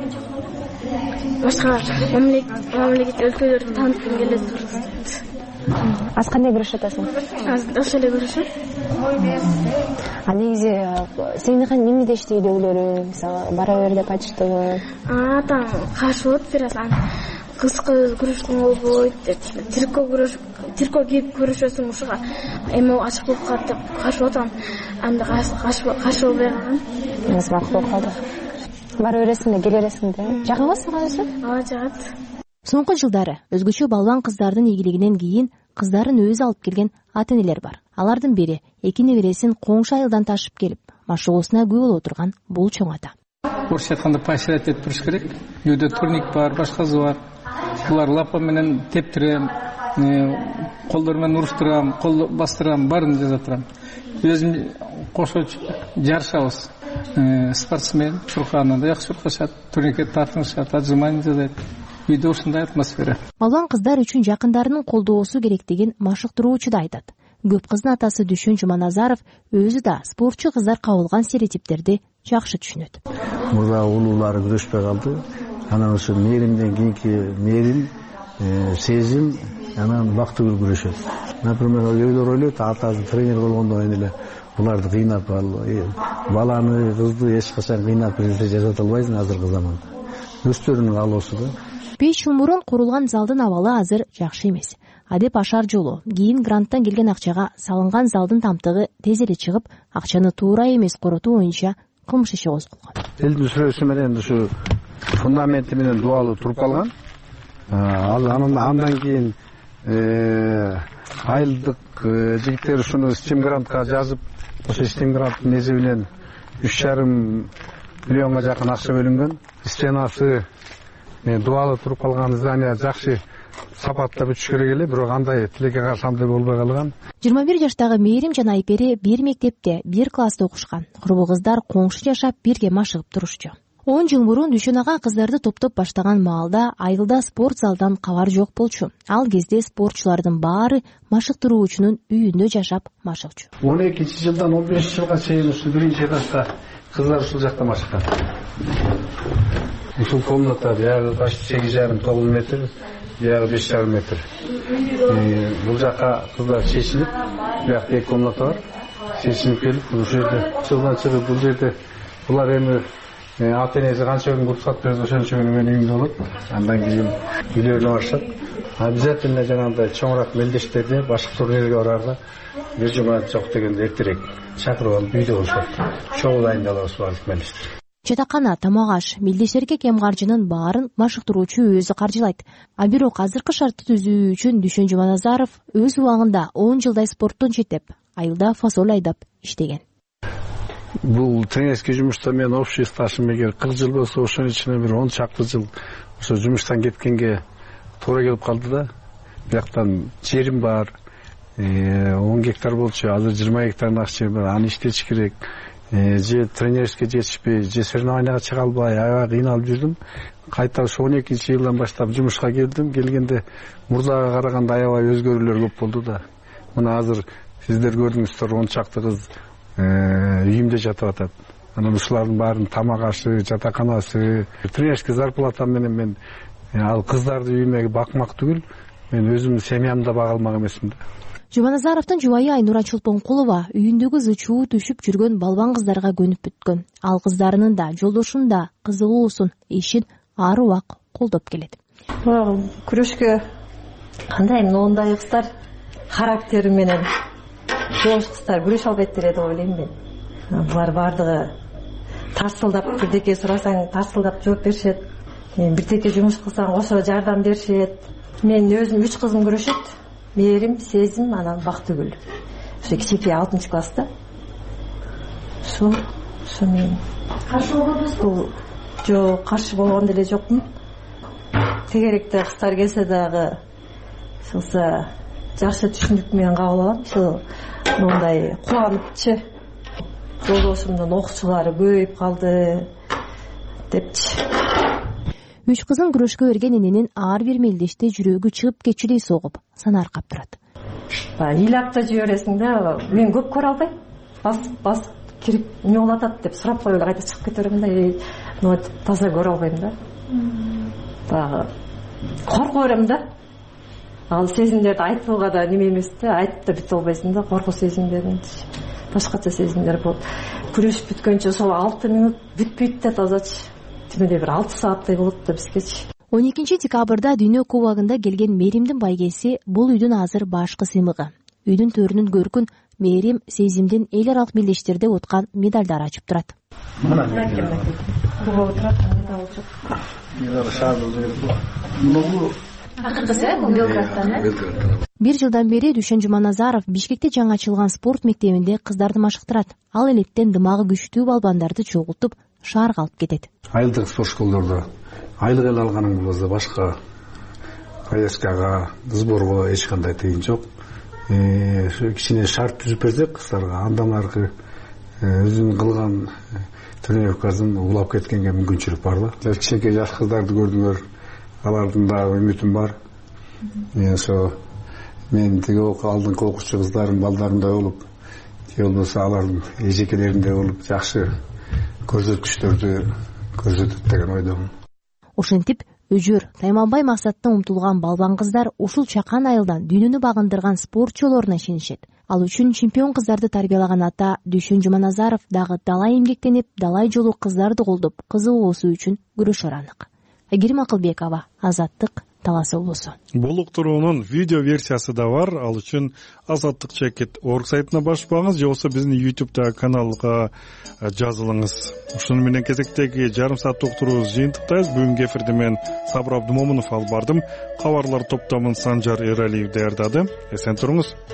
Башка мамлекет өлкөлөрдү тааныткым келет. Аз кандай күрөш атасың? Аз ошол эле күрөшөм. А негизи сенин эмнеде иштейт өглөрү, мисалы бара бер деп айтыштыбы? Атам каршы болот бир аз. Кыз кыз күрөшкөн болбойт деп, тирко күрөш, тирко кийип күрөшөсүң ушуга. Эми ачык болуп калат деп каршы болот. Анда каршы каршы болбой калган. Эмес макул болуп калды. Бара бересиң да келе бересиң да. Жагабы сага өзү? Ооба, жагат. Соңку жылдары өзгөчө балбан кыздардын ийгилигинен кийин кыздарын өзү алып келген ата-энелер бар. Алардын бири эки небересин коңшу айылдан ташып келип, машыгуусуна күбө болуп турган бул чоң ата. Орусча айтканда поощрять этип туруш керек. Үйдө турник бар, башкасы бар. Булар лапа менен тептирем, колдор менен уруштурам, кол бастырам, баарын жасап турам. Өзүм кошо жарышабыз. Спортсмен, чуркааны да жакшы чуркашат, турникет тартынышат, отжимание жасайт. Үйдө ушундай атмосфера. Балбан кыздар үчүн жакындарынын колдоосу керектигин машыктыруучу да айтат. көп кыздын атасы Дүшөн Жуманазаров өзү да спортчу кыздар кабылган стереотиптерди жакшы түшүнөт. Мурда улуулары күрөшпөй калды. Анан ошо мээримден кийинки мээрим, сезим, анан бактыгүл күрөшөт. Например, өйдөр ойлойт, атасы тренер болгондон кийин эле буларды кыйнап, баланы, кызды эч качан кыйнап биринчи жасата албайсың азыркы заманда. Өздөрүнүн каалоосу да. беш жыл мурун курулган залдын абалы азыр жакшы эмес. Адеп ашар жолу, кийин гранттан келген акчага салынган залдын тамтыгы тез эле чыгып, акчаны туура эмес коротуу боюнча кылмыш иши козголгон. Элдин сүрөсү менен ушу фундаменти менен дубалы туруп калган. Андан кийин айылдык жигиттер ушуну стимгрантка жазып, ошо стимгранттын эсебинен үч жарым миллионго жакын акча бөлүнгөн. Стенасы дубалы туруп калган здание жакшы сапаттап бүтүш керек эле, бирок андай тилекке каршы андай болбой калган. жыйырма бир жаштагы Мээрим жана Айпери бир мектепте, бир класста окушкан. Курбу кыздар коңшу жашап, бирге машыгып турушчу. он жыл мурун Дүшөн ага кыздарды топтоп баштаган маалда айылда спорт залдан кабар жок болчу. Ал кезде спортчулардын баары машыктыруучунун үйүндө жашап машыкчу. он экинчи жылдан он бешинчи жылга чейин ушу биринчи этажда кыздар ушул жакта машыккан. Ушул комната биягы почти сегиз жарым тогуз метр, биягы беш жарым метр. Бул жака кыздар чечилип, биякта эки комната бар. Чечилип келип, ушул жерде жылдан чыгып бул жерде булар эми ата энеси канча күн уруксат берсе ошончо күнү менен үйүндө болот. Андан кийин үйлөрүнө барышат. Обязательно жанагындай чоңураак мелдештерди башка турнирге барарда бир жума жок дегенде эртерээк чакырып алып үйдө болушат. Чогуу дайындалабыз баардык мелдештер. Жатакана, тамак аш, мелдештерге кем каржынын баарын машыктыруучу өзү каржылайт. А бирок азыркы шартты түзүү үчүн Дүшөн Жуманазаров өз убагында он жылдай спорттон четтеп, айылда фасоль айдап иштеген. Бул тренерский жумушта мен общий стажым эгер кырк жыл болсо, ошонун ичинде бир он чакты жыл ошо жумуштан кеткенге туура келип калды да. Бияктан жерим бар, он гектар болчу, азыр жыйырма гектардын акчасы бар, аны иштетиш керек. Же тренерский жетишпей, же соревнованияга чыга албай, аябай кыйналып жүрдүм. Кайта ошо он экинчи жылдан баштап жумушка келдим. Келгенде мурдага караганда аябай өзгөрүүлөр көп болду да. Мына азыр сиздер көрдүңүздөр, он чакты кыз үйүмдө жатып атат. Анан ушулардын баарын тамак ашы, жатаканасы, тренерский зарплата менен мен ал кыздарды үйүмө бакмак түгүл, мен өзүмдүн семьямды бага алмак эмесмин да. Жуманазаровдун жубайы Айнура Чолпонкулова үйүндөгү зычуу түшүп жүргөн балбан кыздарга көнүп бүткөн. Ал кыздарынын да, жолдошунун да кызыгуусун, ишин ар убак колдоп келет. Күрөшкө кандай мындай кыздар характери менен жош кыздар күрөшө албайт деп ойлойм мен. Булар бардыгы тарсылдап, бирдеке сурасаң тарсылдап жооп беришет. Бирдеке жумуш кылсаң ошо жардам беришет. Мен өзүм үч кызым күрөшөт. Мээрим, Сезим, анан Бактыгүл. Ошо кичинекей алтынчы класста. Ошо, ошо мен. Каршы болбосузбу? Жок, каршы болгон деле жокмун. Тегеректе кыздар келсе дагы, ошо жакшы түшүнүк менен кабыл алам. Ошо мындай кубаныччы. Жолдошумдун окуучулары көбөйүп калды депчи. Үч кызын күрөшкө берген эненин ар бир мелдеште жүрөгү чыгып кетчүдөй согуп, санаркап турат. Ыйлап да жибересиң да, мен көп көрө албайм. Басып, басып кирип эмне болуп атат деп сурап коюп эле кайта чыгып кете берем да. Ну, таза көрө албайм да. Дагы коркуп берем да. Ал сезимдерди айтууга да неме эмес да, айтып да бүтө албайсың да, коркуу сезимдерин. Башкача сезимдер болуп. Күрөшүп бүткөнчө ошол алты минут бүтпөйт да тазачы. Тимеде бир алты сааттай болот да бизгечи. он экинчи декабрда Дүйнө кубогунда келген Мээримдин байгеси бул үйдүн азыр башкы сыймыгы. Үйдүн төрүнүн көркүн Мээрим Сезимдин эл аралык мелдештерде уткан медалдары ачып турат. Мына буга отурат, медал жок. Медал шаардын жерде. Бул акыркысы бул Белградтан. Бир жылдан бери Дүшөн Жуманазаров Бишкекте жаңы ачылган спорт мектебинде кыздарды машыктырат. Ал элеттен дымагы күчтүү балбандарды чогултуп шаарга алып кетет. Айылдык спорт школдордо айлык эле алганың болсо башка поездкага, сборго эч кандай тыйын жок. Э, кичине шарт түзүп берсек кыздарга, андан аркы өзүнүн кылган тренировкасын улап кеткенге мүмкүнчүлүк бар да. Кичинекей жаш кыздарды көрдүңөр, алардын дагы үмүтүм бар. Ошо мен тиги алдыңкы окуучу кыздардын балдарымдай болуп же болбосо алардын эжекелеринде болуп жакшы көрсөткүчтөрдү көрсөтөт деген ойдомун. Ошентип өжөр тайманбай максатына умтулган балбан кыздар ушул чакан айылдан дүйнөнү багындырган спортчуларына ишенишет. Ал үчүн чемпион кыздарды тарбиялаган ата Дүйшөн Жуманазаров дагы далай эмгектенип, далай жолу кыздарды колдоп, кызы болуусу үчүн күрөшөр анык. Айгерим Акылбекова, Азаттык, Талас облусу. Бул уктуруунун видео версиясы да бар. Ал үчүн азаттык чекит орг сайтына башпаңыз же болбосо биздин YouTube каналга жазылыңыз. Ушуну менен кезектеги жарым сааттык уктуруубузду жыйынтыктайбыз. Бүгүнкү эфирде мен Сабыр Абдымомунов алып бардым. Кабарлар топтомун Санжар Эралиев даярдады. Эсен туруңуз.